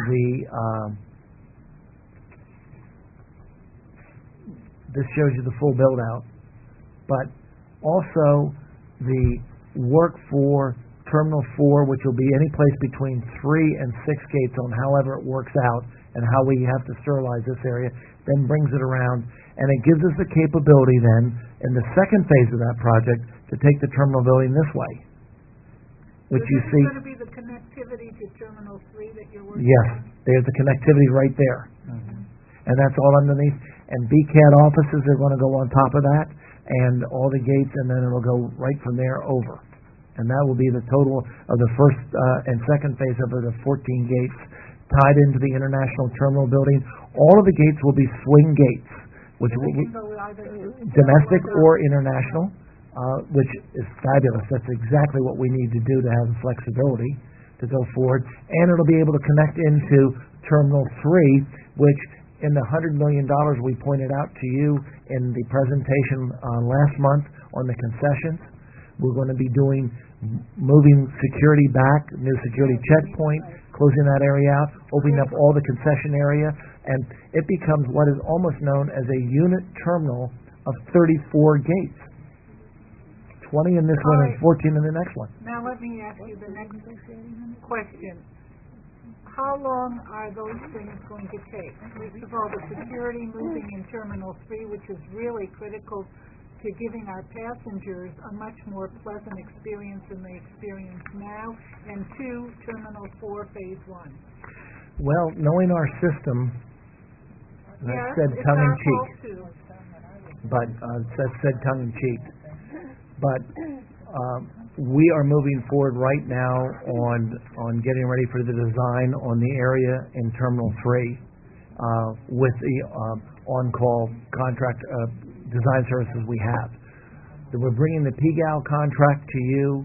this shows you the full build out, but also the work for Terminal 4, which will be any place between 3 and 6 gates on however it works out and how we have to sterilize this area, then brings it around, and it gives us the capability then in the second phase of that project to take the terminal building this way, which you see. Is this going to be the connectivity to Terminal 3 that you're working on? Yes, there's the connectivity right there. Mm-hmm. And that's all underneath. And BCAT offices are going to go on top of that, and all the gates, and then it'll go right from there over. And that will be the total of the first and second phase of the 14 gates tied into the International Terminal Building. All of the gates will be swing gates, which will be domestic or international, which is fabulous. That's exactly what we need to do to have the flexibility to go forward. And it'll be able to connect into Terminal 3, which in the $100 million we pointed out to you in the presentation last month on the concessions, we're going to be moving security back, new security checkpoint, closing that area out, opening up all the concession area, and it becomes what is almost known as a unit terminal of 34 gates. 20 in this one and 14 in the next one. Now let me ask you the next question. How long are those things going to take? First of all, the security moving in Terminal 3, which is really critical to giving our passengers a much more pleasant experience than they experience now, and 2, Terminal 4, Phase 1. Well, knowing our system, that's said tongue-in-cheek. But that's said tongue-in-cheek. But we are moving forward right now on getting ready for the design on the area in Terminal 3 with the on-call contract design services we have. We're bringing the PGAL contract to you,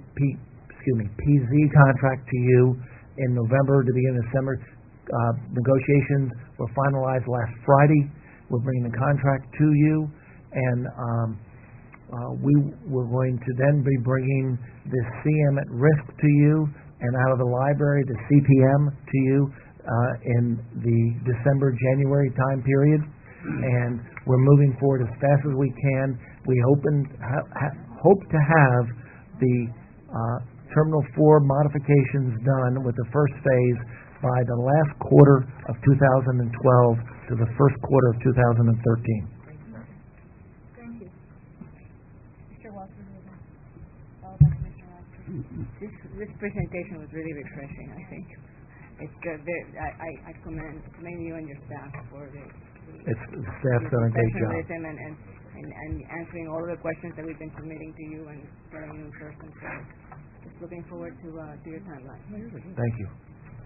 PZ contract to you in November to begin December. Negotiations were finalized last Friday. We're bringing the contract to you, and we were going to then be bringing the CM at risk to you, and out of the library, the CPM to you in the December-January time period. And we're moving forward as fast as we can. We hope to have the Terminal 4 modifications done with the first phase by the last quarter of 2012 to the first quarter of 2013. Thank you. Mr. Walker, this presentation was really refreshing, I think. It's good. I commend you and your staff for the Staff's done a great job. professionalism and answering all of the questions that we've been submitting to you and telling you in person. So just looking forward to your timeline. Thank you.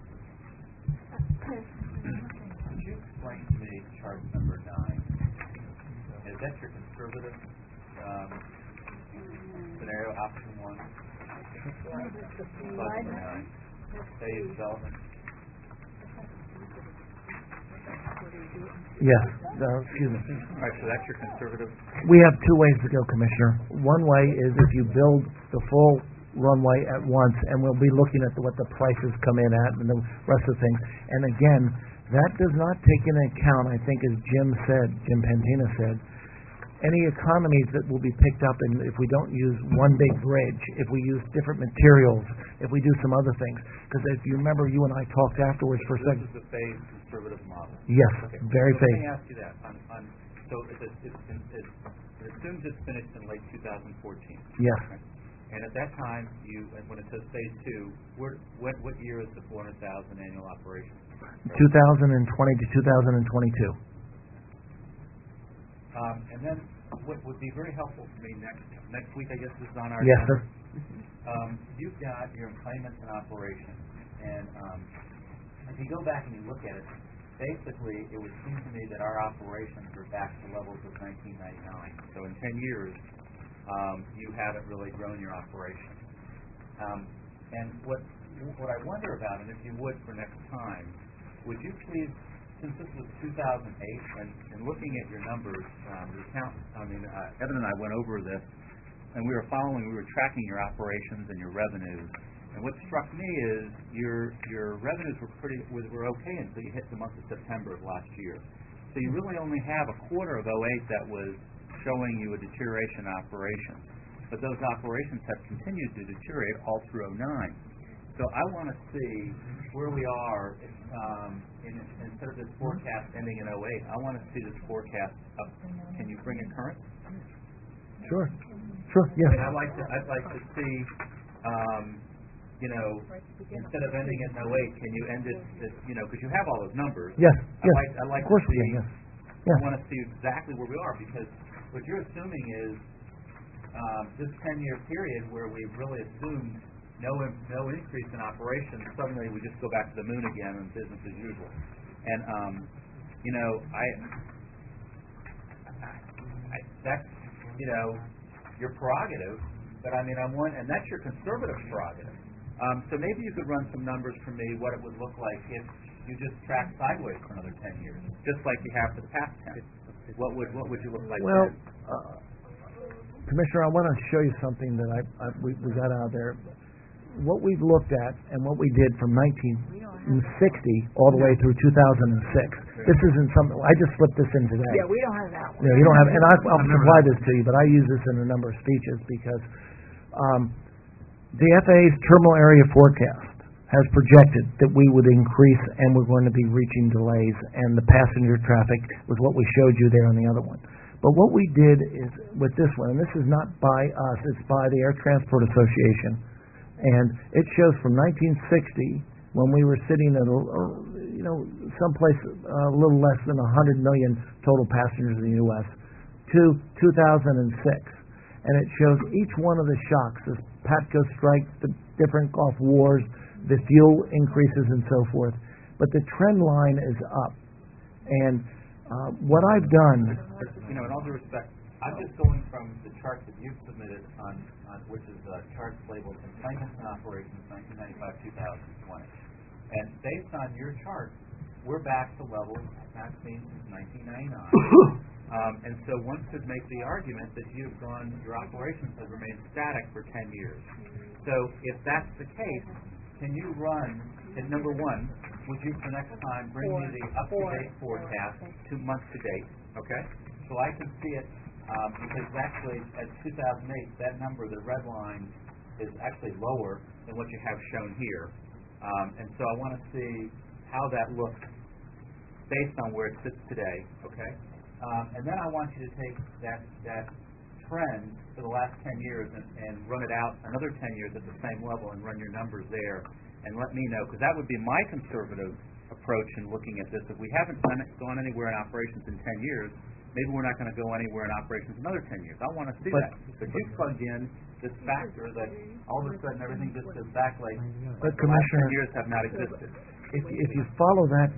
Could you explain to me chart number 9? Is that your conservative scenario, option 1? Slide number 9. Phase development. Yes. Excuse me. All right, so that's your conservative. We have two ways to go, Commissioner. One way is if you build the full runway at once, and we'll be looking at what the prices come in at and the rest of the things. And again, that does not take into account, I think, as Jim Pantina said, any economies that will be picked up in if we don't use one big bridge, if we use different materials, if we do some other things. Because if you remember, you and I talked afterwards for a second. This is the phased conservative model. Yes, okay. very so phased. Let me ask you that. So it assumes it's finished in late 2014. Yes. Right? And at that time, when it says phase 2, what year is the 400,000 annual operation? 2020 to 2022. And then what would be very helpful for me next week, I guess, is on our yes, sir. You've got your employments and operations, and if you go back and you look at it, basically it would seem to me that our operations are back to levels of 1999. So in 10 years, you haven't really grown your operation. And what I wonder about, and if you would for next time, would you please, since this was 2008, and looking at your numbers, Evan and I went over this, and we were tracking your operations and your revenues. And what struck me is your revenues were okay until you hit the month of September of last year. So you really only have a quarter of 2008 that was showing you a deterioration in operations. But those operations have continued to deteriorate all through 2009. So I want to see where we are. Instead of this forecast ending in 2008, I want to see this forecast up. Can you bring it current? Sure. Yes. And I'd like to see, instead of ending it in 2008, can you end it? Because you have all those numbers. Yes. I'd like of course to see. Yes. I want to see exactly where we are, because what you're assuming is this 10-year period where we've really assumed no increase in operations. Suddenly we just go back to the moon again and business as usual. And that's your prerogative. But and that's your conservative prerogative. So maybe you could run some numbers for me what it would look like if you just track sideways for another 10 years, just like you have for the past 10. What would you look like? Well, Commissioner, I want to show you something that we got out there. What we've looked at and what we did from 1960 all the way through 2006. This isn't something I just slipped this in today. Yeah, we don't have that one. Yeah, you don't have, and I'll supply this to you, but I use this in a number of speeches because the FAA's terminal area forecast has projected that we would increase and we're going to be reaching delays, and the passenger traffic was what we showed you there on the other one. But what we did is with this one, and this is not by us, it's by the Air Transport Association. And it shows from 1960, when we were sitting at, someplace a little less than 100 million total passengers in the U.S., to 2006. And it shows each one of the shocks, the PATCO strike, the different Gulf wars, the fuel increases and so forth. But the trend line is up. And what I've done... in all due respect, I'm just going from the chart that you've submitted on which is charts labeled Employments and Operations 1995-2020. And based on your chart, we're back to levels, I've seen since 1999. And so one could make the argument that your operations have remained static for 10 years. So if that's the case, can you run, at number one, would you for next time bring me the up-to-date forecast, 2 months to date, okay? So I can see it, because actually at 2008, that number, the red line, is actually lower than what you have shown here. And so I want to see how that looks based on where it sits today, okay? And then I want you to take that trend for the last 10 years and run it out another 10 years at the same level and run your numbers there and let me know, because that would be my conservative approach in looking at this. If we haven't gone anywhere in operations in 10 years, maybe we're not going to go anywhere in operations another 10 years. I want to see that. But you plugged in this factor that all of a sudden everything just goes back like But the last 10 Commissioner, years have not existed. if you follow that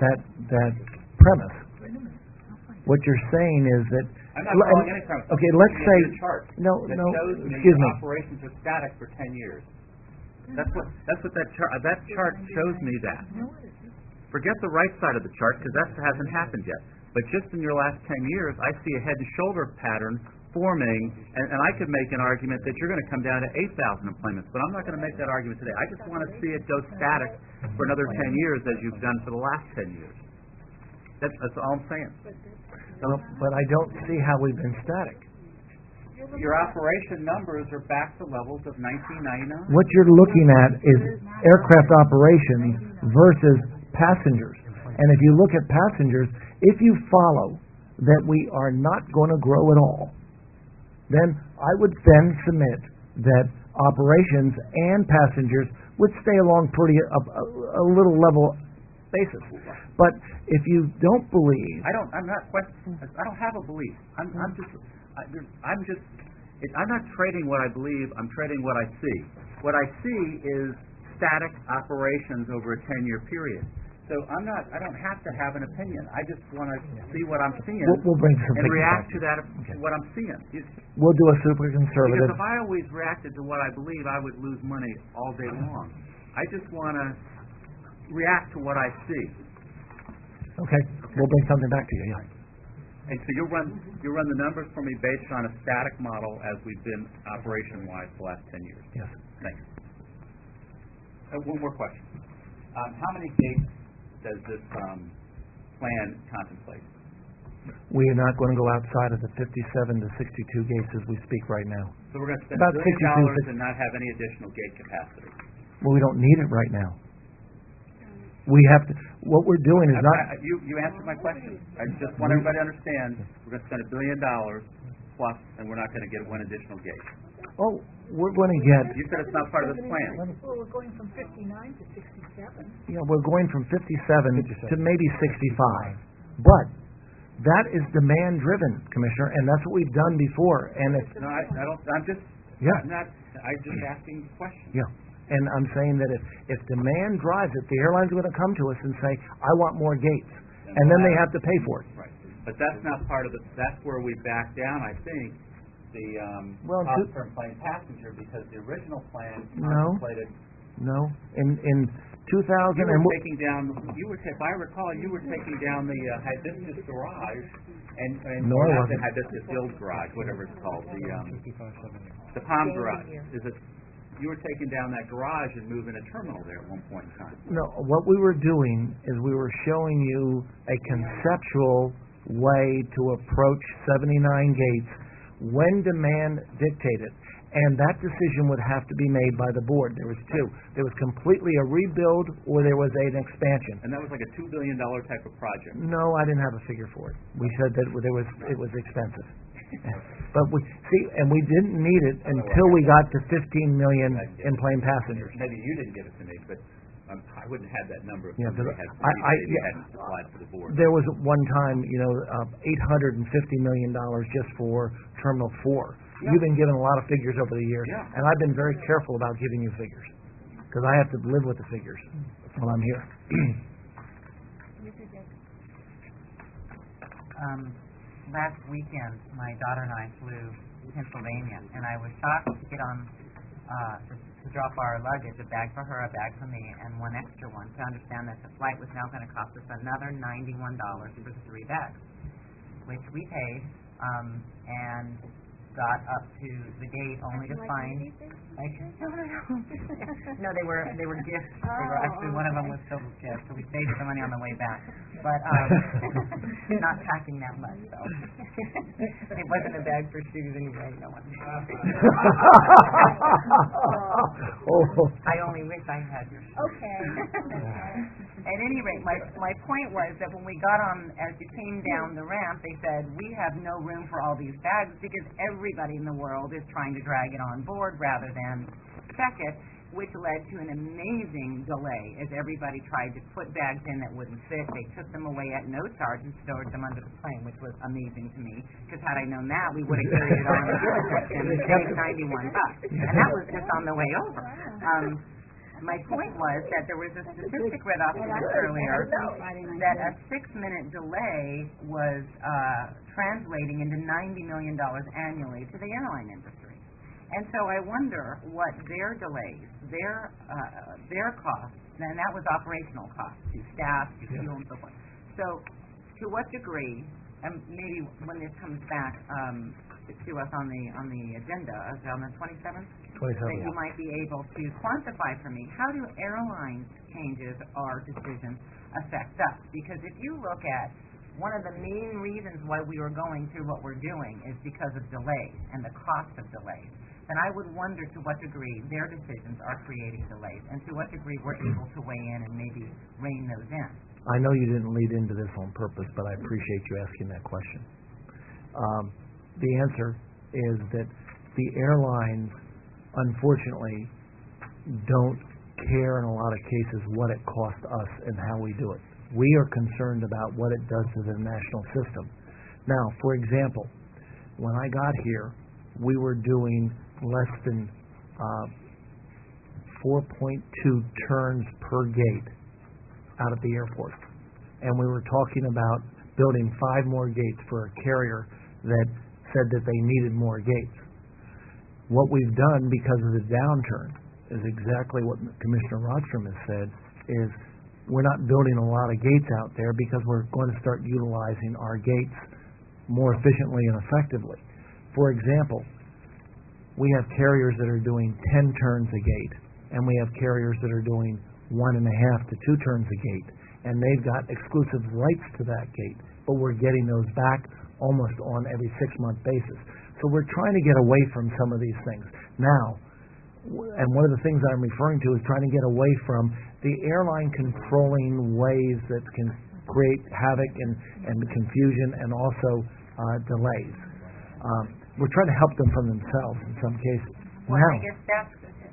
premise, what you're saying is that I'm not following any premise. Okay, let's I'm say looking at a chart no, that no. shows me Excuse that me. operations are static for 10 years. That's what that chart shows me that. Forget the right side of the chart because that hasn't happened yet. But just in your last 10 years, I see a head and shoulder pattern forming, and I could make an argument that you're going to come down to 8,000 employments, but I'm not going to make that argument today. I just want to see it go static for another 10 years as you've done for the last 10 years. That's all I'm saying. But I don't see how we've been static. Your operation numbers are back to levels of 1999. What you're looking at is aircraft operations versus passengers. And if you look at passengers, if you follow that we are not going to grow at all, then I would then submit that operations and passengers would stay along pretty a little level basis. But if you don't believe, I don't have a belief. I'm not trading what I believe. I'm trading what I see. What I see is static operations over a 10-year period. So I don't have to have an opinion. I just want to see what I'm seeing we'll bring some and figures react back. to that, what I'm seeing. We'll do a super conservative. Because if I always reacted to what I believe, I would lose money all day long. I just want to react to what I see. Okay. We'll bring something back to you, yeah. And so you'll run the numbers for me based on a static model as we've been operation-wise the last 10 years. Yes. Thanks. One more question. How many gates does this plan contemplate? We are not going to go outside of the 57 to 62 gates as we speak right now. So we're going to spend About $1 billion and not have any additional gate capacity. Well, we don't need it right now. We have to. What we're doing is not. You answered my question. I just want everybody to understand we're going to spend $1 billion plus, and we're not going to get one additional gate. Oh, we're going to get. You said it's not part of this plan. Well, we're going from 59 to 67. Yeah, we're going from 57 to maybe 65, but that is demand driven, Commissioner, and that's what we've done before. And it's no, I don't. I'm just. Yeah. I'm just asking questions. Yeah. And I'm saying that if demand drives it, the airline's going to come to us and say, I want more gates. And then they have to pay for it. Right. But that's not part of the, that's where we back down, I think, the cost per plane passenger, because the original plan contemplated... No. In 2000... if I recall, you were taking down the Hibiscus Garage, and no, not the Hibiscus Hills Garage, whatever it's called, the Palm Garage. You were taking down that garage and moving a terminal there at one point in time. No, what we were doing is we were showing you a conceptual way to approach 79 gates when demand dictated. And that decision would have to be made by the board. There was two. There was completely a rebuild or there was an expansion. And that was like a $2 billion type of project. No, I didn't have a figure for it. We said that it was expensive. But we didn't need it until we got to 15 million in-plane passengers. Maybe you didn't give it to me, but I wouldn't have that number if you hadn't supplied for the board. There was one time, $850 million just for Terminal 4. Yeah. You've been given a lot of figures over the years, and I've been very careful about giving you figures because I have to live with the figures while I'm here. Last weekend, my daughter and I flew to Pennsylvania, and I was shocked to get on to drop our luggage, a bag for her, a bag for me, and one extra one, to understand that the flight was now going to cost us another $91 for 3 bags. which we paid, and got up to the gate only to find no, they were gifts. They were actually, one of them was filled with gifts, so we saved some money on the way back. But not packing that much, so it wasn't a bag for shoes anyway. No one. I only wish I had your shoes. Okay. At any rate, my point was that when we got on, as you came down the ramp, they said, we have no room for all these bags because everybody in the world is trying to drag it on board rather than check it, which led to an amazing delay as everybody tried to put bags in that wouldn't fit. They took them away at no charge and stored them under the plane, which was amazing to me, because had I known that, we would have carried it on the fuel section and paid $91. And that was just on the way over. My point was that there was a statistic read off to us earlier that a 6-minute delay was translating into $90 million annually to the airline industry. And so I wonder what their delays, their costs, and that was operational costs to staff, to fuel, and so forth. So to what degree, and maybe when this comes back to us on the agenda, on the 27th, that you might be able to quantify for me, how do airlines changes or decisions affect us? Because if you look at one of the main reasons why we were going through what we're doing is because of delays and the cost of delays, then I would wonder to what degree their decisions are creating delays and to what degree we're able to weigh in and maybe rein those in. I know you didn't lead into this on purpose, but I appreciate you asking that question. The answer is that the airlines, unfortunately, don't care in a lot of cases what it costs us and how we do it. We are concerned about what it does to the national system. Now, for example, when I got here, we were doing less than 4.2 turns per gate out of the airport. And we were talking about building 5 more gates for a carrier that said that they needed more gates. What we've done because of the downturn is exactly what Commissioner Rodstrom has said, is we're not building a lot of gates out there because we're going to start utilizing our gates more efficiently and effectively. For example, we have carriers that are doing 10 turns a gate, and we have carriers that are doing 1.5 to 2 turns a gate, and they've got exclusive rights to that gate, but we're getting those back almost on every 6-month basis. So we're trying to get away from some of these things. Now, and one of the things I'm referring to is trying to get away from the airline controlling ways that can create havoc and confusion and also delays. We're trying to help them from themselves in some cases. Well, now, I guess that's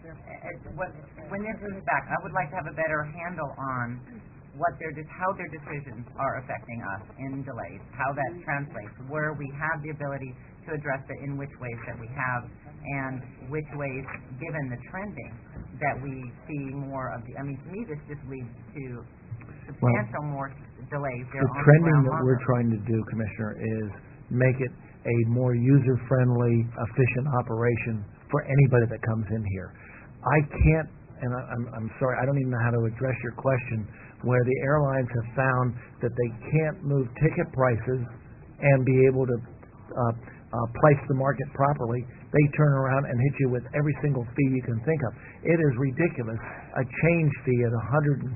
when this is back, I would like to have a better handle on how their decisions are affecting us in delays, how that translates, where we have the ability to address it, in which ways that we have, and which ways, given the trending, that we see more of the. I mean, to me, this just leads to substantial more delays. The trending that we're trying to do, Commissioner, is make it a more user-friendly, efficient operation for anybody that comes in here. I can't, and I'm sorry, I don't even know how to address your question, where the airlines have found that they can't move ticket prices and be able to price the market properly. They turn around and hit you with every single fee you can think of. It is ridiculous, a change fee at $150.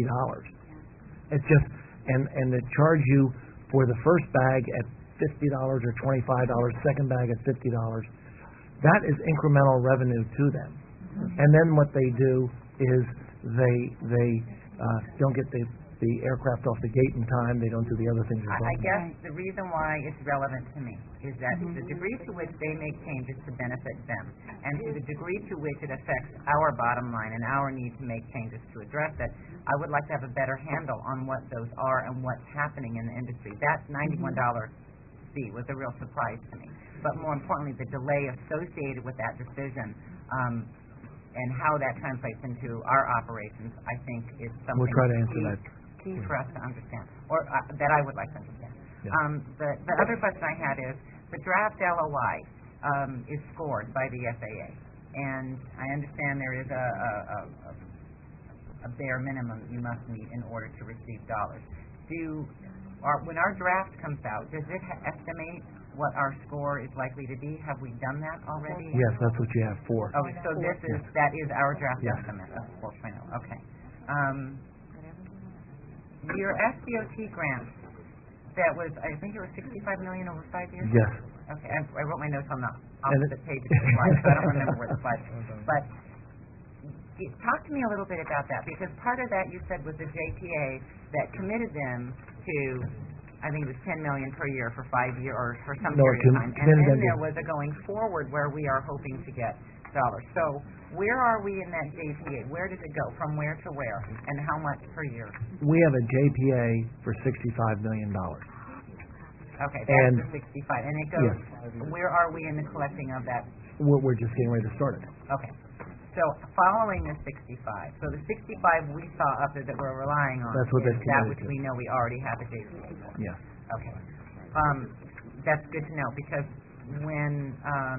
It's just, and to charge you for the first bag at $50 or $25, second bag at $50, that is incremental revenue to them. And then what they do is they don't get the aircraft off the gate in time. They don't do the other things. I guess the reason why it's relevant to me is that the degree to which they make changes to benefit them, and to the degree to which it affects our bottom line and our need to make changes to address it, I would like to have a better handle on what those are and what's happening in the industry. That $91 fee was a real surprise to me. But more importantly, the delay associated with that decision, and how that translates into our operations, I think is something we'll try to answer that. Key for us to understand, or that I would like to understand. Yeah. The other question I had is, the draft LOI is scored by the FAA, and I understand there is a bare minimum you must meet in order to receive dollars. when our draft comes out, does it estimate what our score is likely to be? Have we done that already? Yes, that's what you have for. Oh, so that is our draft Yes. estimate of 4.0. Okay. Your SBOT grant, that was, I think it was $65 million over 5 years? Yes. Okay, I wrote my notes on the And opposite page of the slide, so I don't remember where the slide is. But talk to me a little bit about that, because part of that you said was the JPA that committed them to, I think it was $10 million per year for 5 years or for some period of time. And then there was a going forward where we are hoping to get dollars. So where are we in that JPA? Where does it go? From where to where? And how much per year? We have a JPA for $65 million. Okay, that's the 65. And it goes, yes. Where are we in the collecting of that? We're just getting ready to start it. Okay. So following the 65, so the 65 we saw up there that we're relying on That's what is that's that committed which to. we know we already have a JPA for. Yes. Okay. That's good to know, because when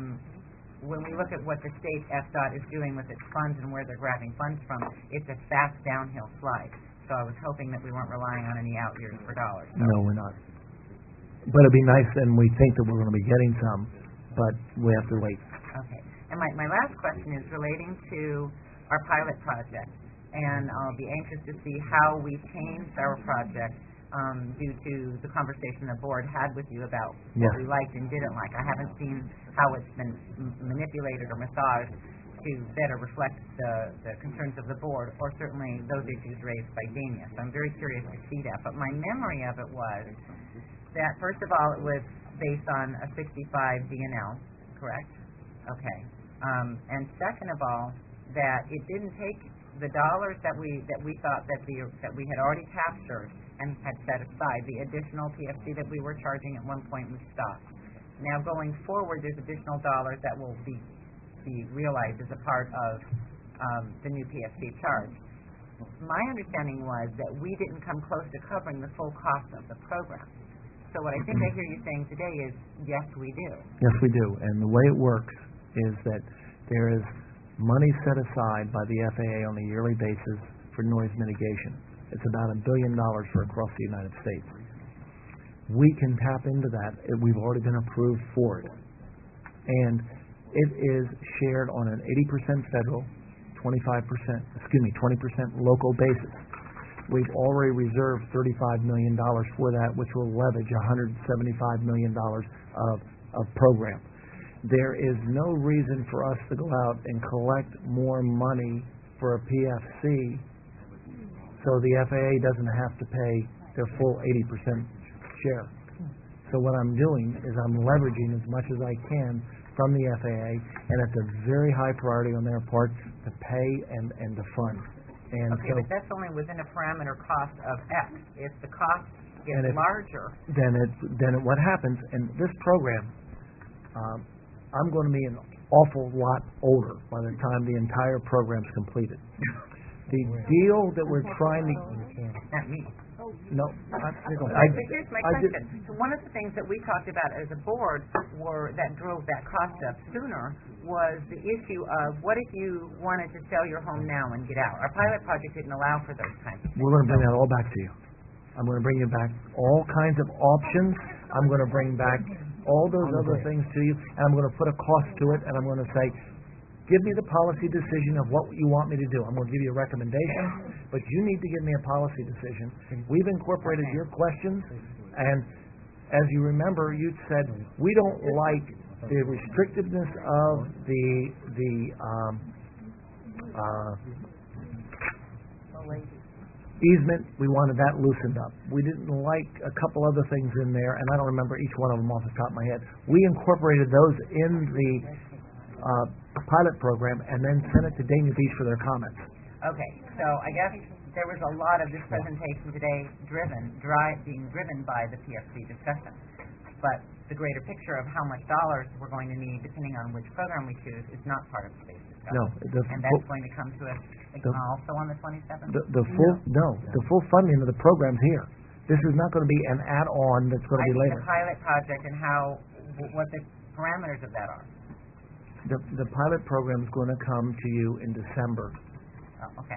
we look at what the state FDOT is doing with its funds and where they're grabbing funds from, it's a fast downhill slide. So I was hoping that we weren't relying on any out years for dollars. So. No, we're not. But it'd be nice, and we think that we're going to be getting some, but we have to wait. Okay. And my last question is relating to our pilot project, and I'll be anxious to see how we changed our project due to the conversation the board had with you about what we liked and didn't like. I haven't seen how it's been manipulated or massaged to better reflect the concerns of the board, or certainly those issues raised by Dania. So I'm very curious to see that. But my memory of it was that, first of all, it was based on a 65 DNL, correct? Okay. And second of all, that it didn't take the dollars that we thought that we had already captured and had set aside, the additional PFC that we were charging at one point, we stopped. Now going forward, there's additional dollars that will be realized as a part of the new PFC charge. My understanding was that we didn't come close to covering the full cost of the program. So what I think I hear you saying today is, yes, we do. Yes, we do. And the way it works is that there is money set aside by the FAA on a yearly basis for noise mitigation. It's about $1 billion for across the United States. We can tap into that. We've already been approved for it. And it is shared on an 80% federal, 20% local basis. We've already reserved $35 million for that, which will leverage $175 million of program. There is no reason for us to go out and collect more money for a PFC so the FAA doesn't have to pay their full 80% share. So what I'm doing is I'm leveraging as much as I can from the FAA, and it's a very high priority on their part to pay and to fund. And okay, but that's only within a parameter cost of X. If the cost gets larger, then what happens? And this program, I'm going to be an awful lot older by the time the entire program's completed. The deal that we're trying to not me. No, here's my question. So one of the things that we talked about as a board that drove that cost up sooner was the issue of what if you wanted to sell your home now and get out. Our pilot project didn't allow for those kinds of things. We're going to bring that all back to you. I'm going to bring you back all kinds of options. I'm going to bring back all those other things to you, and I'm going to put a cost to it, and I'm going to say, give me the policy decision of what you want me to do. I'm going to give you a recommendation, but you need to give me a policy decision. We've incorporated your questions, and as you remember, you said we don't like the restrictiveness of the easement. We wanted that loosened up. We didn't like a couple other things in there, and I don't remember each one of them off the top of my head. We incorporated those in the pilot program and then sent it to Dania Beach for their comments. Okay, so I guess there was a lot of this presentation today being driven by the PFC discussion. But the greater picture of how much dollars we're going to need, depending on which program we choose, is not part of today's discussion. No, and that's going to come to us also on the 27th? The full funding of the program's here. This is not going to be an add-on that's going to be later. The pilot project and what the parameters of that are. The pilot program is going to come to you in December. Oh, okay.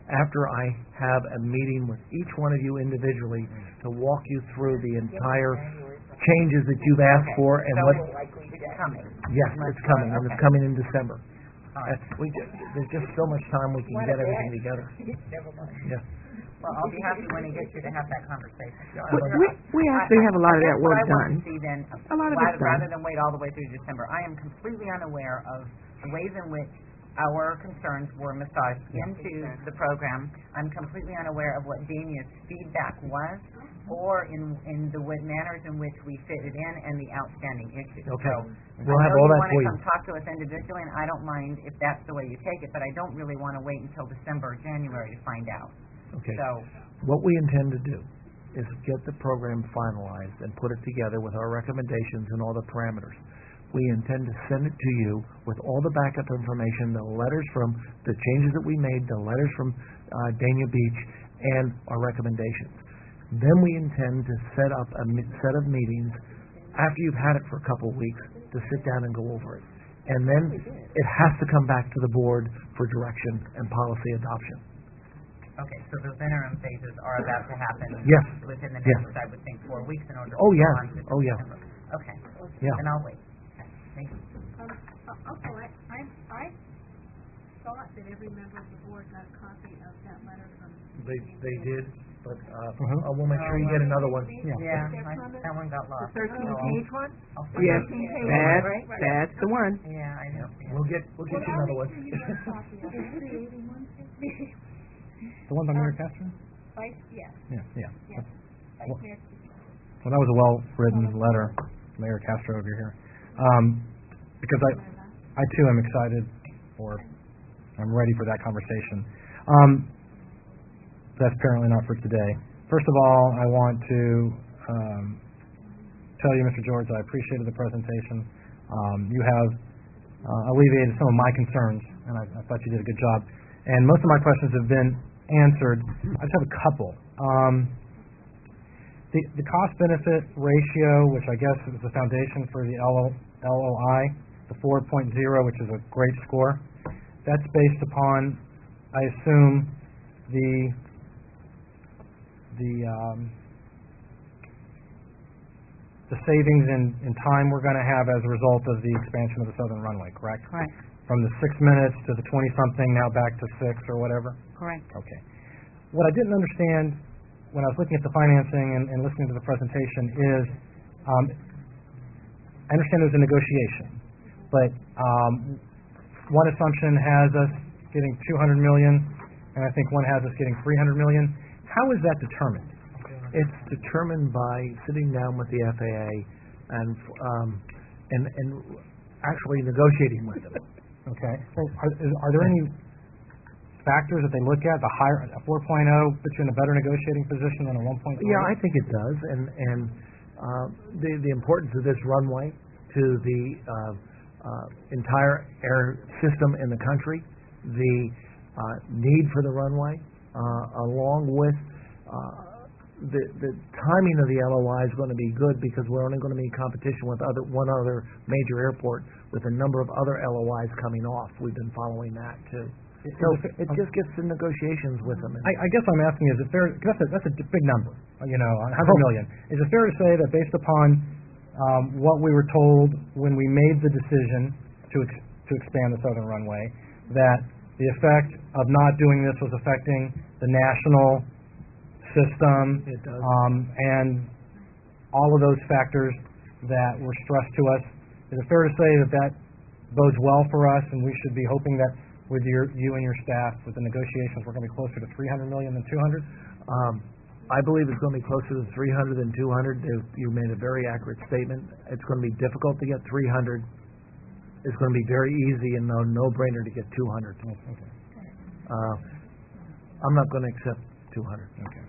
after I have a meeting with each one of you individually to walk you through the entire changes that you've asked for and what. It's coming. Yes, it's coming, and it's coming in December. All right. There's just so much time we can get everything together. Never mind. Yeah. Well, I'll be happy when he gets here to have that conversation. We actually have a lot of that work What I want done. to see then, A lot of it's done. rather than wait all the way through December, I am completely unaware of the ways in which our concerns were massaged into the program. I'm completely unaware of what Damia's feedback was, or in the manners in which we fit it in and the outstanding issues. Okay. So, We'll have all that for I know you you. want to come talk to us individually, and I don't mind if that's the way you take it, but I don't really want to wait until December or January to find out. Okay. So, What we intend to do is get the program finalized and put it together with our recommendations and all the parameters. We intend to send it to you with all the backup information, the letters from the changes that we made, the letters from Dania Beach, and our recommendations. Then we intend to set up a set of meetings after you've had it for a couple of weeks to sit down and go over it. And then it has to come back to the board for direction and policy adoption. okay, so those interim phases are about to happen Yes. within the Yes. next, I would think, 4 weeks in order to Oh, move yes. on to Oh, yes. December. Okay. Yeah. Then I'll wait. Okay. Thank you. Also, I thought that every member of the board got a copy of that letter from. They did, but we'll make sure you get another one. Yeah, that one got lost. 13-page one? Yes, 13-page that's the one. Yeah, I know. We'll get you another one. The one by Mayor Castro? Yes. Yeah. Yes. Well, well, that was a well-written letter, Mayor Castro over here. Because I too am excited, or I'm ready for that conversation. That's apparently not for today. First of all, I want to tell you, Mr. George, I appreciated the presentation. You have alleviated some of my concerns, and I thought you did a good job. And most of my questions have been answered. I just have a couple. The cost-benefit ratio, which I guess is the foundation for the LOI, the 4.0, which is a great score, that's based upon, I assume, the savings in time we're going to have as a result of the expansion of the southern runway, correct? Correct. From the 6 minutes to the 20-something, now back to 6 or whatever? Correct. Okay. What I didn't understand when I was looking at the financing and listening to the presentation is, I understand it was a negotiation, but one assumption has us getting $200 million, and I think one has us getting $300 million. How is that determined? It's determined by sitting down with the FAA and actually negotiating with them. Okay. So are there any factors that they look at? The higher a 4.0 puts you in a better negotiating position than a 1.3? Yeah, I think it does, and the importance of this runway to the entire air system in the country, the need for the runway, along with the timing of the LOI is going to be good because we're only going to be in competition with one other major airport with a number of other LOIs coming off. We've been following that too. So it just gets to negotiations with them. I guess I'm asking, is it fair, because that's a big number, $100 million. Is it fair to say that based upon what we were told when we made the decision to expand the southern runway, that the effect of not doing this was affecting the national system, It does. and all of those factors that were stressed to us? Is it fair to say that bodes well for us, and we should be hoping that with you and your staff, with the negotiations, we're going to be closer to $300 million than $200? I believe it's going to be closer to 300 than 200. You made a very accurate statement. It's going to be difficult to get 300. It's going to be very easy and no-brainer to get 200. Okay. I'm not going to accept 200. Okay.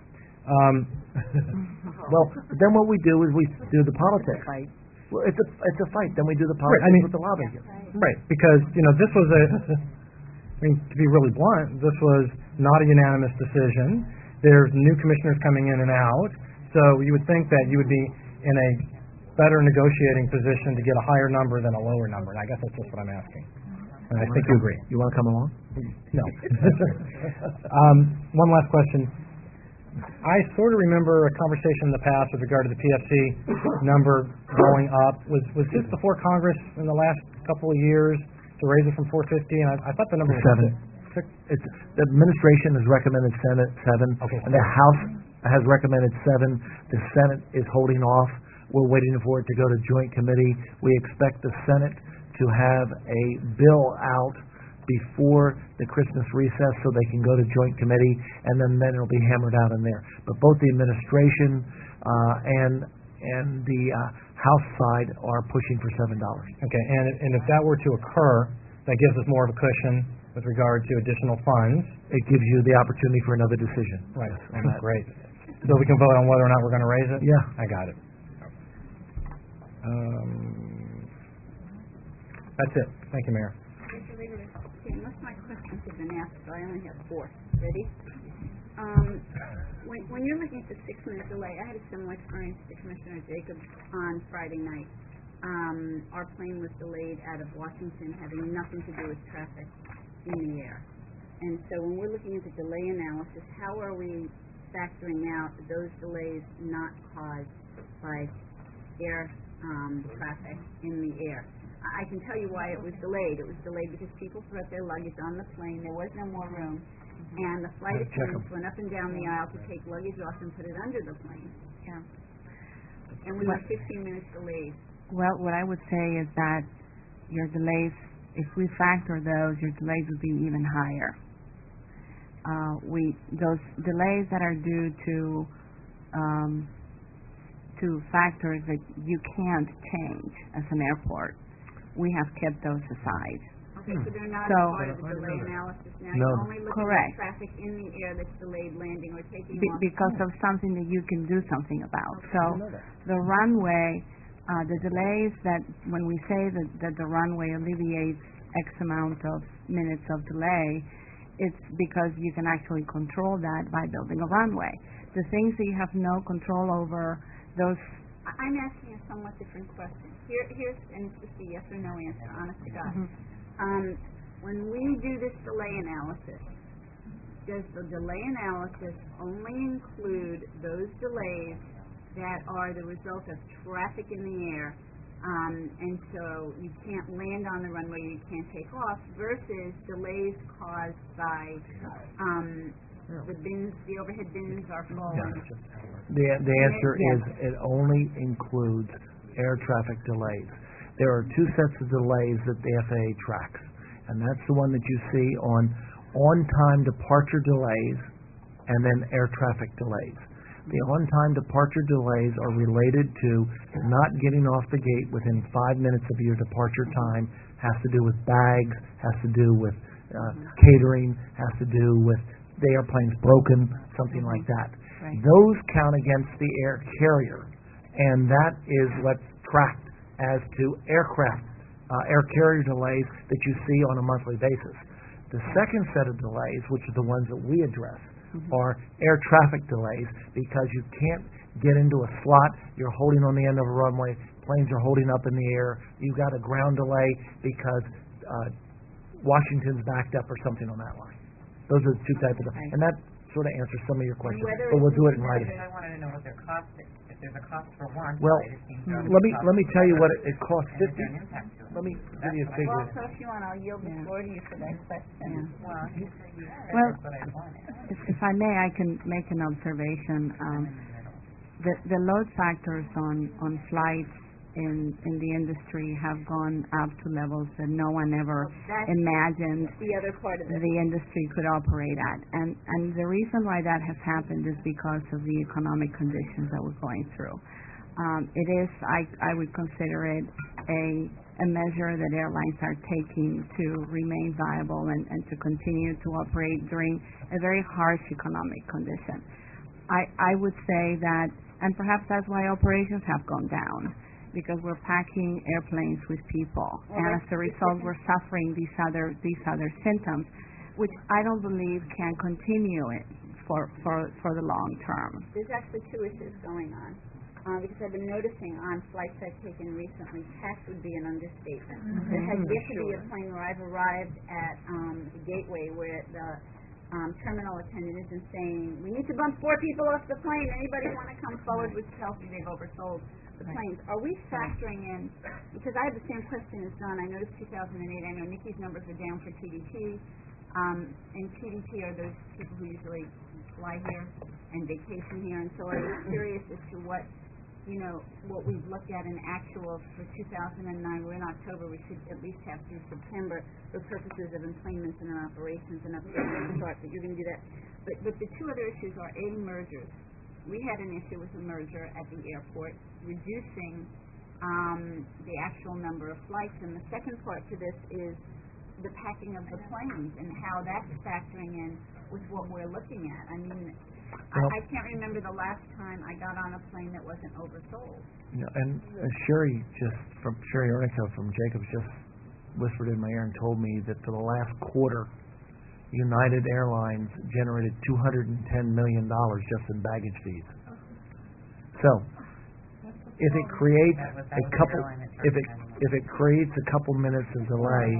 Well, then what we do is we do the politics. Well, it's a fight. Then we do the politics with the lobby. Right, because, this was to be really blunt, this was not a unanimous decision. There's new commissioners coming in and out, so you would think that you would be in a better negotiating position to get a higher number than a lower number, and I guess that's just what I'm asking. and I think you agree. You want to come along? No. One last question. I sort of remember a conversation in the past with regard to the PFC number going up. Was this before Congress in the last couple of years to raise it from 450? And I thought the number was 7. It's, the administration has recommended seven, Okay. and the House has recommended 7. The Senate is holding off. We're waiting for it to go to joint committee. We expect the Senate to have a bill out before the Christmas recess so they can go to joint committee, and then it'll be hammered out in there. But both the administration and the House side are pushing for $7. Okay, and if that were to occur, that gives us more of a cushion with regard to additional funds. It gives you the opportunity for another decision. Right. on that. Great. So we can vote on whether or not we're going to raise it? Yeah. I got it. That's it. Thank you, Mayor. Okay, most of my questions have been asked, so I only have 4. Ready? When you're looking at the 6-minute delay, I had a similar experience to Commissioner Jacobs on Friday night. Our plane was delayed out of Washington, having nothing to do with traffic in the air. And so when we're looking at the delay analysis, how are we factoring out those delays not caused by air traffic in the air? I can tell you why it was delayed. It was delayed because people put their luggage on the plane. There was no more room. And the flight attendants went up and down the aisle to take luggage off and put it under the plane. Yeah. And we were 15 minutes delayed. Well, what I would say is that your delays, if we factor those, your delays would be even higher. Those delays that are due to factors that you can't change as an airport, we have kept those aside. Okay, so they're not So- part of the delay analysis now. No. You're only looking Correct. at traffic in the air that's delayed landing or taking off. Because of something that you can do something about. So the runway, the delays that, when we say that the runway alleviates X amount of minutes of delay, it's because you can actually control that by building a runway. The things that you have no control over, those... I'm asking a somewhat different question. Here's, and it's just a yes or no answer, honest to God. When we do this delay analysis, does the delay analysis only include those delays that are the result of traffic in the air, and so you can't land on the runway, you can't take off, versus delays caused by the bins, the overhead bins are full? The answer is it only includes air traffic delays. There are 2 sets of delays that the FAA tracks, and that's the one that you see on-time departure delays and then air traffic delays. The on-time departure delays are related to not getting off the gate within 5 minutes of your departure time, has to do with bags, has to do with catering, has to do with the airplane's broken, something like that. Right. Those count against the air carrier, and that is what's tracked as to air carrier delays that you see on a monthly basis. The second set of delays, which are the ones that we address, are air traffic delays, because you can't get into a slot, you're holding on the end of a runway, planes are holding up in the air, you've got a ground delay because Washington's backed up or something on that line. Those are the 2 types of delays. And that sort of answers some of your questions, but we'll do it in writing. I wanted to know what their cost is. If there's a cost for one, Well, it seems to let me tell you what it costs. and is there an impact to it? Let me give you a Well, figure. so if you want, I'll yield the floor to you for that question. Well, you said Well, that's what I wanted. if I may, I can make an observation. The load factors on flights in the industry have gone up to levels that no one ever That's imagined the other part of it. the industry could operate at. And the reason why that has happened is because of the economic conditions that we're going through. It is, I would consider it a measure that airlines are taking to remain viable and to continue to operate during a very harsh economic condition. I would say that, and perhaps that's why operations have gone down, because we're packing airplanes with people, and as a result, we're suffering these other symptoms, which I don't believe can continue it for the long term. There's actually 2 issues going on. because I've been noticing on flights I've taken recently, packed would be an understatement. There has yet to be a plane where I've arrived at the gateway where the terminal attendant isn't saying, we need to bump 4 people off the plane. Anybody want to come forward, which tells me they've oversold the planes. Are we factoring in, because I have the same question as Don. I noticed 2008, I know Nikki's numbers are down for TDT, and TDT are those people who usually fly here and vacation here, and so I was curious as to what we've looked at in actual for 2009. We're in October. We should at least have through September for purposes of employments and operations and updating the chart, but you're going to do that. But the 2 other issues are, A, mergers. We had an issue with a merger at the airport, reducing the actual number of flights, and the second part to this is the packing of the planes and how that's factoring in with what we're looking at. I mean, I can't remember the last time I got on a plane that wasn't oversold. And Sherry Ernico from Jacobs just whispered in my ear and told me that for the last quarter, United Airlines generated $210 million just in baggage fees. So, if it creates a couple minutes of delay,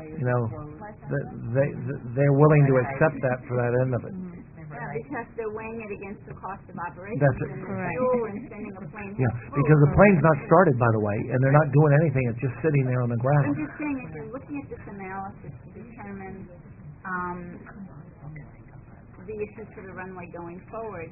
they're willing to accept that for that end of it. Because they're weighing it against the cost of operation and fuel and sending a plane. Yeah, because the plane's not started, by the way, and they're not doing anything. It's just sitting there on the ground. I'm just saying, if you're looking at this analysis to determine the issues for the runway going forward,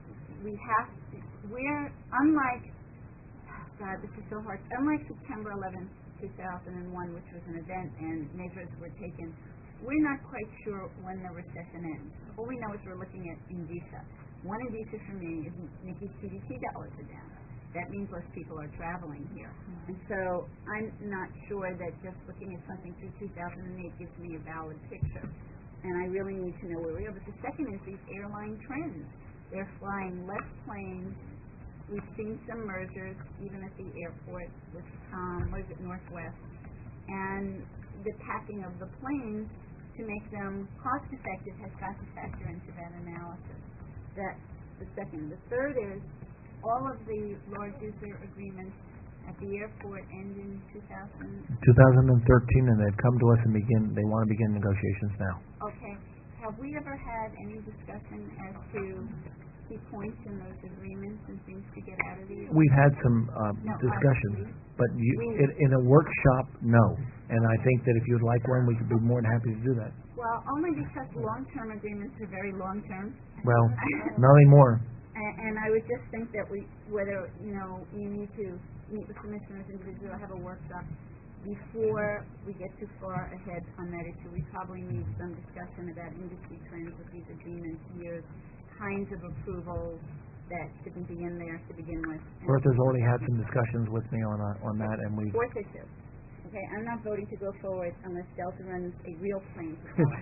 we're unlike, God, this is so hard, unlike September 11th, 2001, which was an event and measures were taken, we're not quite sure when the recession ends. All we know is we're looking at indicia. One indicia for me is Nikki's CDC dollars are down. That means less people are traveling here. And so I'm not sure that just looking at something through 2008 gives me a valid picture. And I really need to know where we are. But the second is these airline trends. They're flying less planes. We've seen some mergers, even at the airport with, Northwest. And the packing of the planes to make them cost-effective has got to factor into that analysis. That's the second. The third is all of the large user agreements at the airport end in 2013, and they've come to us and they want to begin negotiations now. Okay. Have we ever had any discussion as to key points in those agreements and things to get out of these? We've had some discussions, but in a workshop, no. And I think that if you'd like one, we could be more than happy to do that. Well, only because long-term agreements are very long-term. Well, not anymore. And I would just think that whether you need to meet with commissioners individually or have a workshop before we get too far ahead on that issue. We probably need some discussion about industry trends with these agreements, years, kinds of approvals that shouldn't be in there to begin with. Bertha's already had some discussions with me on that, and we. Fourth issue. Okay, I'm not voting to go forward unless Delta runs a real plane.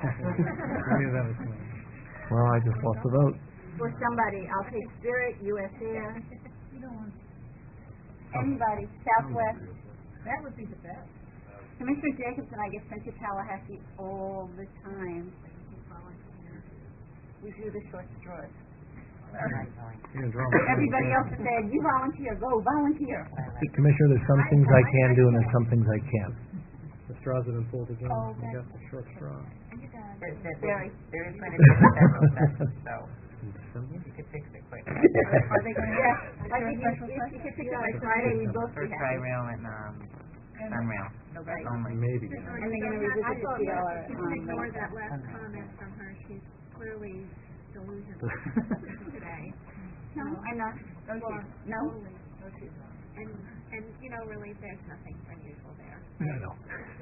Well, I just lost the vote. For somebody, I'll take Spirit, US Air. Anybody, Southwest. That would be the best. Commissioner Jacobs and I get sent to Tallahassee all the time. We do the short straws. Everybody else said, you volunteer, go volunteer. Commissioner, there's some things I can do and there's some things I can't. The straws have been pulled again. Oh, We got the short straw. There is going to be a special session, so you could fix it quick. Are they going to? Yes. I think if you could pick up by Friday, we both be First happy. Tri-Rail and Sunrail. Right. Only. Maybe. And they're going to revisit the CLR. Ignore that last comment from her. She's clearly delusional today. No, I'm not. No? And really, there's nothing unusual there. No.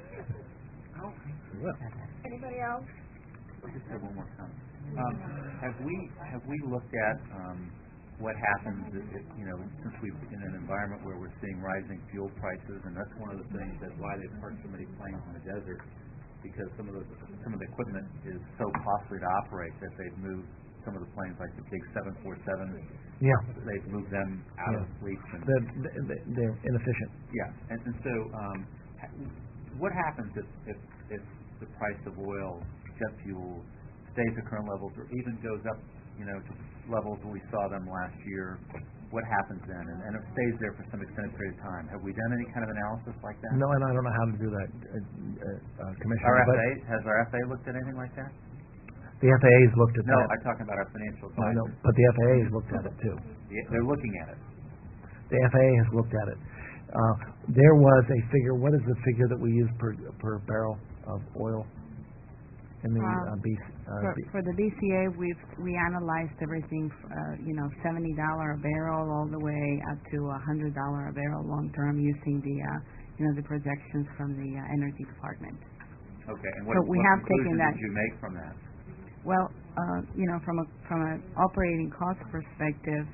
Anybody else? I just have one more comment. Have we looked at what happens since we've been in an environment where we're seeing rising fuel prices, and that's one of the things that's why they park so many planes in the desert, because some of the equipment is so costly to operate that they've moved some of the planes, like the big 747s. Yeah. They've moved them out of fleets. And they're inefficient. Yeah, and so what happens if the price of oil, jet fuel, stays at current levels or even goes up, to levels when we saw them last year? what happens then, and it stays there for some extended period of time. Have we done any kind of analysis like that? No, and I don't know how to do that, Commissioner. Has our FAA looked at anything like that? The FAA has looked at No, that. I'm talking about our financial I know, advisors. but the FAA has looked at it too. They're looking at it. The FAA has looked at it. There was a figure. What is the figure that we use per barrel of oil in the for the BCA, we analyzed everything, $70 a barrel all the way up to $100 a barrel long term, using the projections from the Energy Department. Okay, and So what we have conclusion taken that. did you make from that? Well, from an operating cost perspective,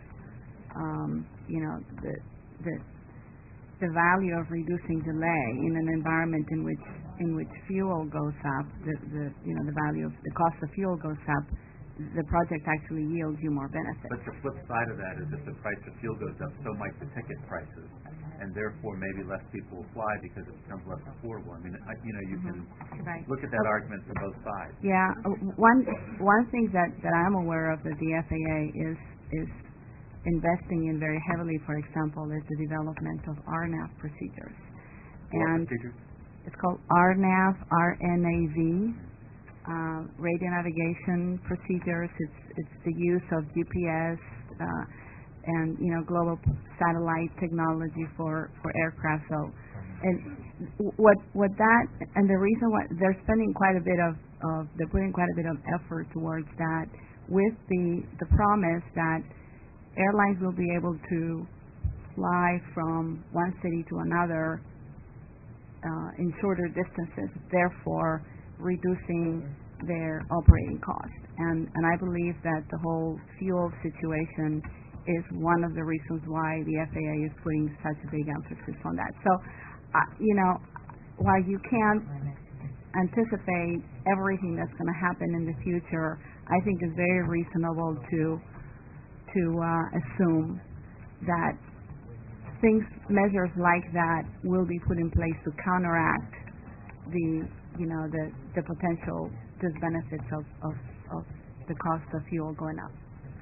the value of reducing delay in an environment in which fuel goes up, the value of the cost of fuel goes up, the project actually yields you more benefit. But the flip side of that is if the price of fuel goes up, so might the ticket prices, and therefore maybe less people will fly because it becomes less affordable. I mean, you can look at that argument from both sides. Yeah, one thing that I'm aware of that the FAA is investing in very heavily, for example, is the development of RNAV procedures. What procedures? It's called RNAV, RNAV. Radio navigation procedures. It's the use of GPS and global satellite technology for aircraft. So, and what that and the reason why they're spending quite a bit they're putting quite a bit of effort towards that, with the promise that airlines will be able to fly from one city to another in shorter distances, therefore reducing their operating costs. And I believe that the whole fuel situation is one of the reasons why the FAA is putting such a big emphasis on that. So, while you can't anticipate everything that's going to happen in the future, I think it's very reasonable to assume that measures like that will be put in place to counteract the potential disbenefits of the cost of fuel going up.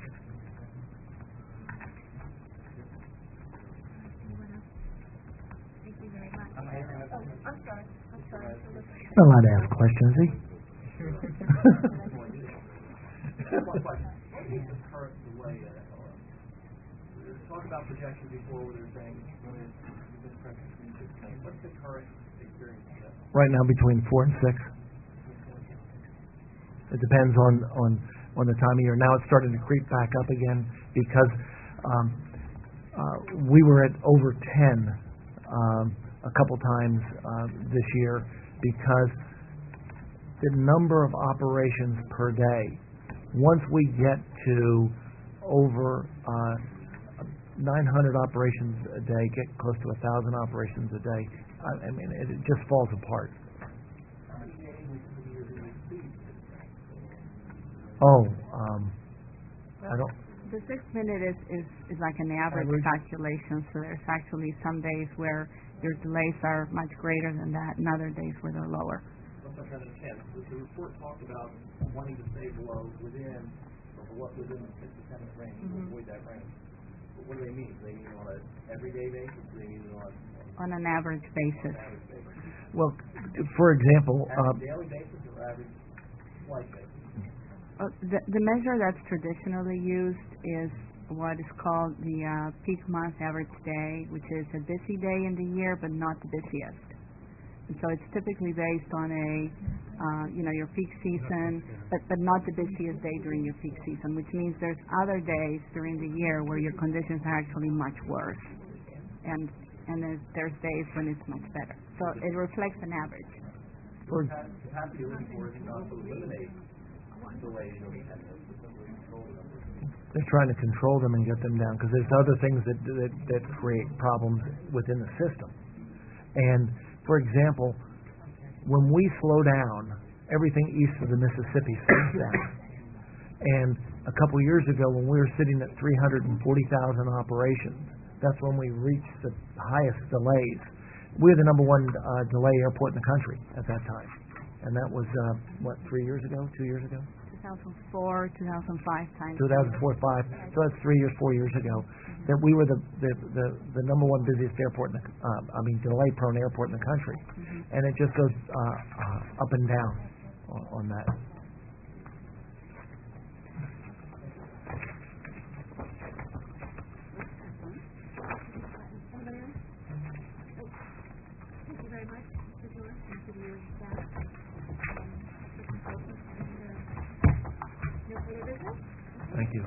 Thank you very much. I'm sorry. He's not allowed to ask questions, is he? Talk about projections before where they're saying what's the current experience? Right now, between 4 and 6. It depends on the time of year. Now it's starting to creep back up again because we were at over 10 a couple times this year, because the number of operations per day, once we get to over 900 operations a day, get close to 1,000 operations a day, I mean, it just falls apart. I don't. The 6 minute is like an average calculation, so there's actually some days where your delays are much greater than that, and other days where they're lower. What I'm trying to understand, the report talked about wanting to stay below within the 6-10 range, avoid that range. But what do they mean? Do they mean on an everyday basis? Do they mean on an average basis? Well, for example, daily basis or average flight basis? The measure that's traditionally used is what is called the peak month average day, which is a busy day in the year, but not the busiest. And so it's typically based on your peak season, but not the busiest day during your peak season, which means there's other days during the year where your conditions are actually much worse, and there's days when it's much better. So it reflects an average. Capacity looking for is not to eliminate delays. They're trying to control them and get them down, because there's other things that create problems within the system. And for example, when we slow down, everything east of the Mississippi slows down. And a couple years ago, when we were sitting at 340,000 operations, that's when we reached the highest delays. We were the number one delay airport in the country at that time. And that was, 3 years ago, 2 years ago? 2004, 2005 time. 2004-05, so that's 3 years, 4 years ago, that we were the number one busiest airport, delay-prone airport in the country. And it just goes up and down on that. Thank you.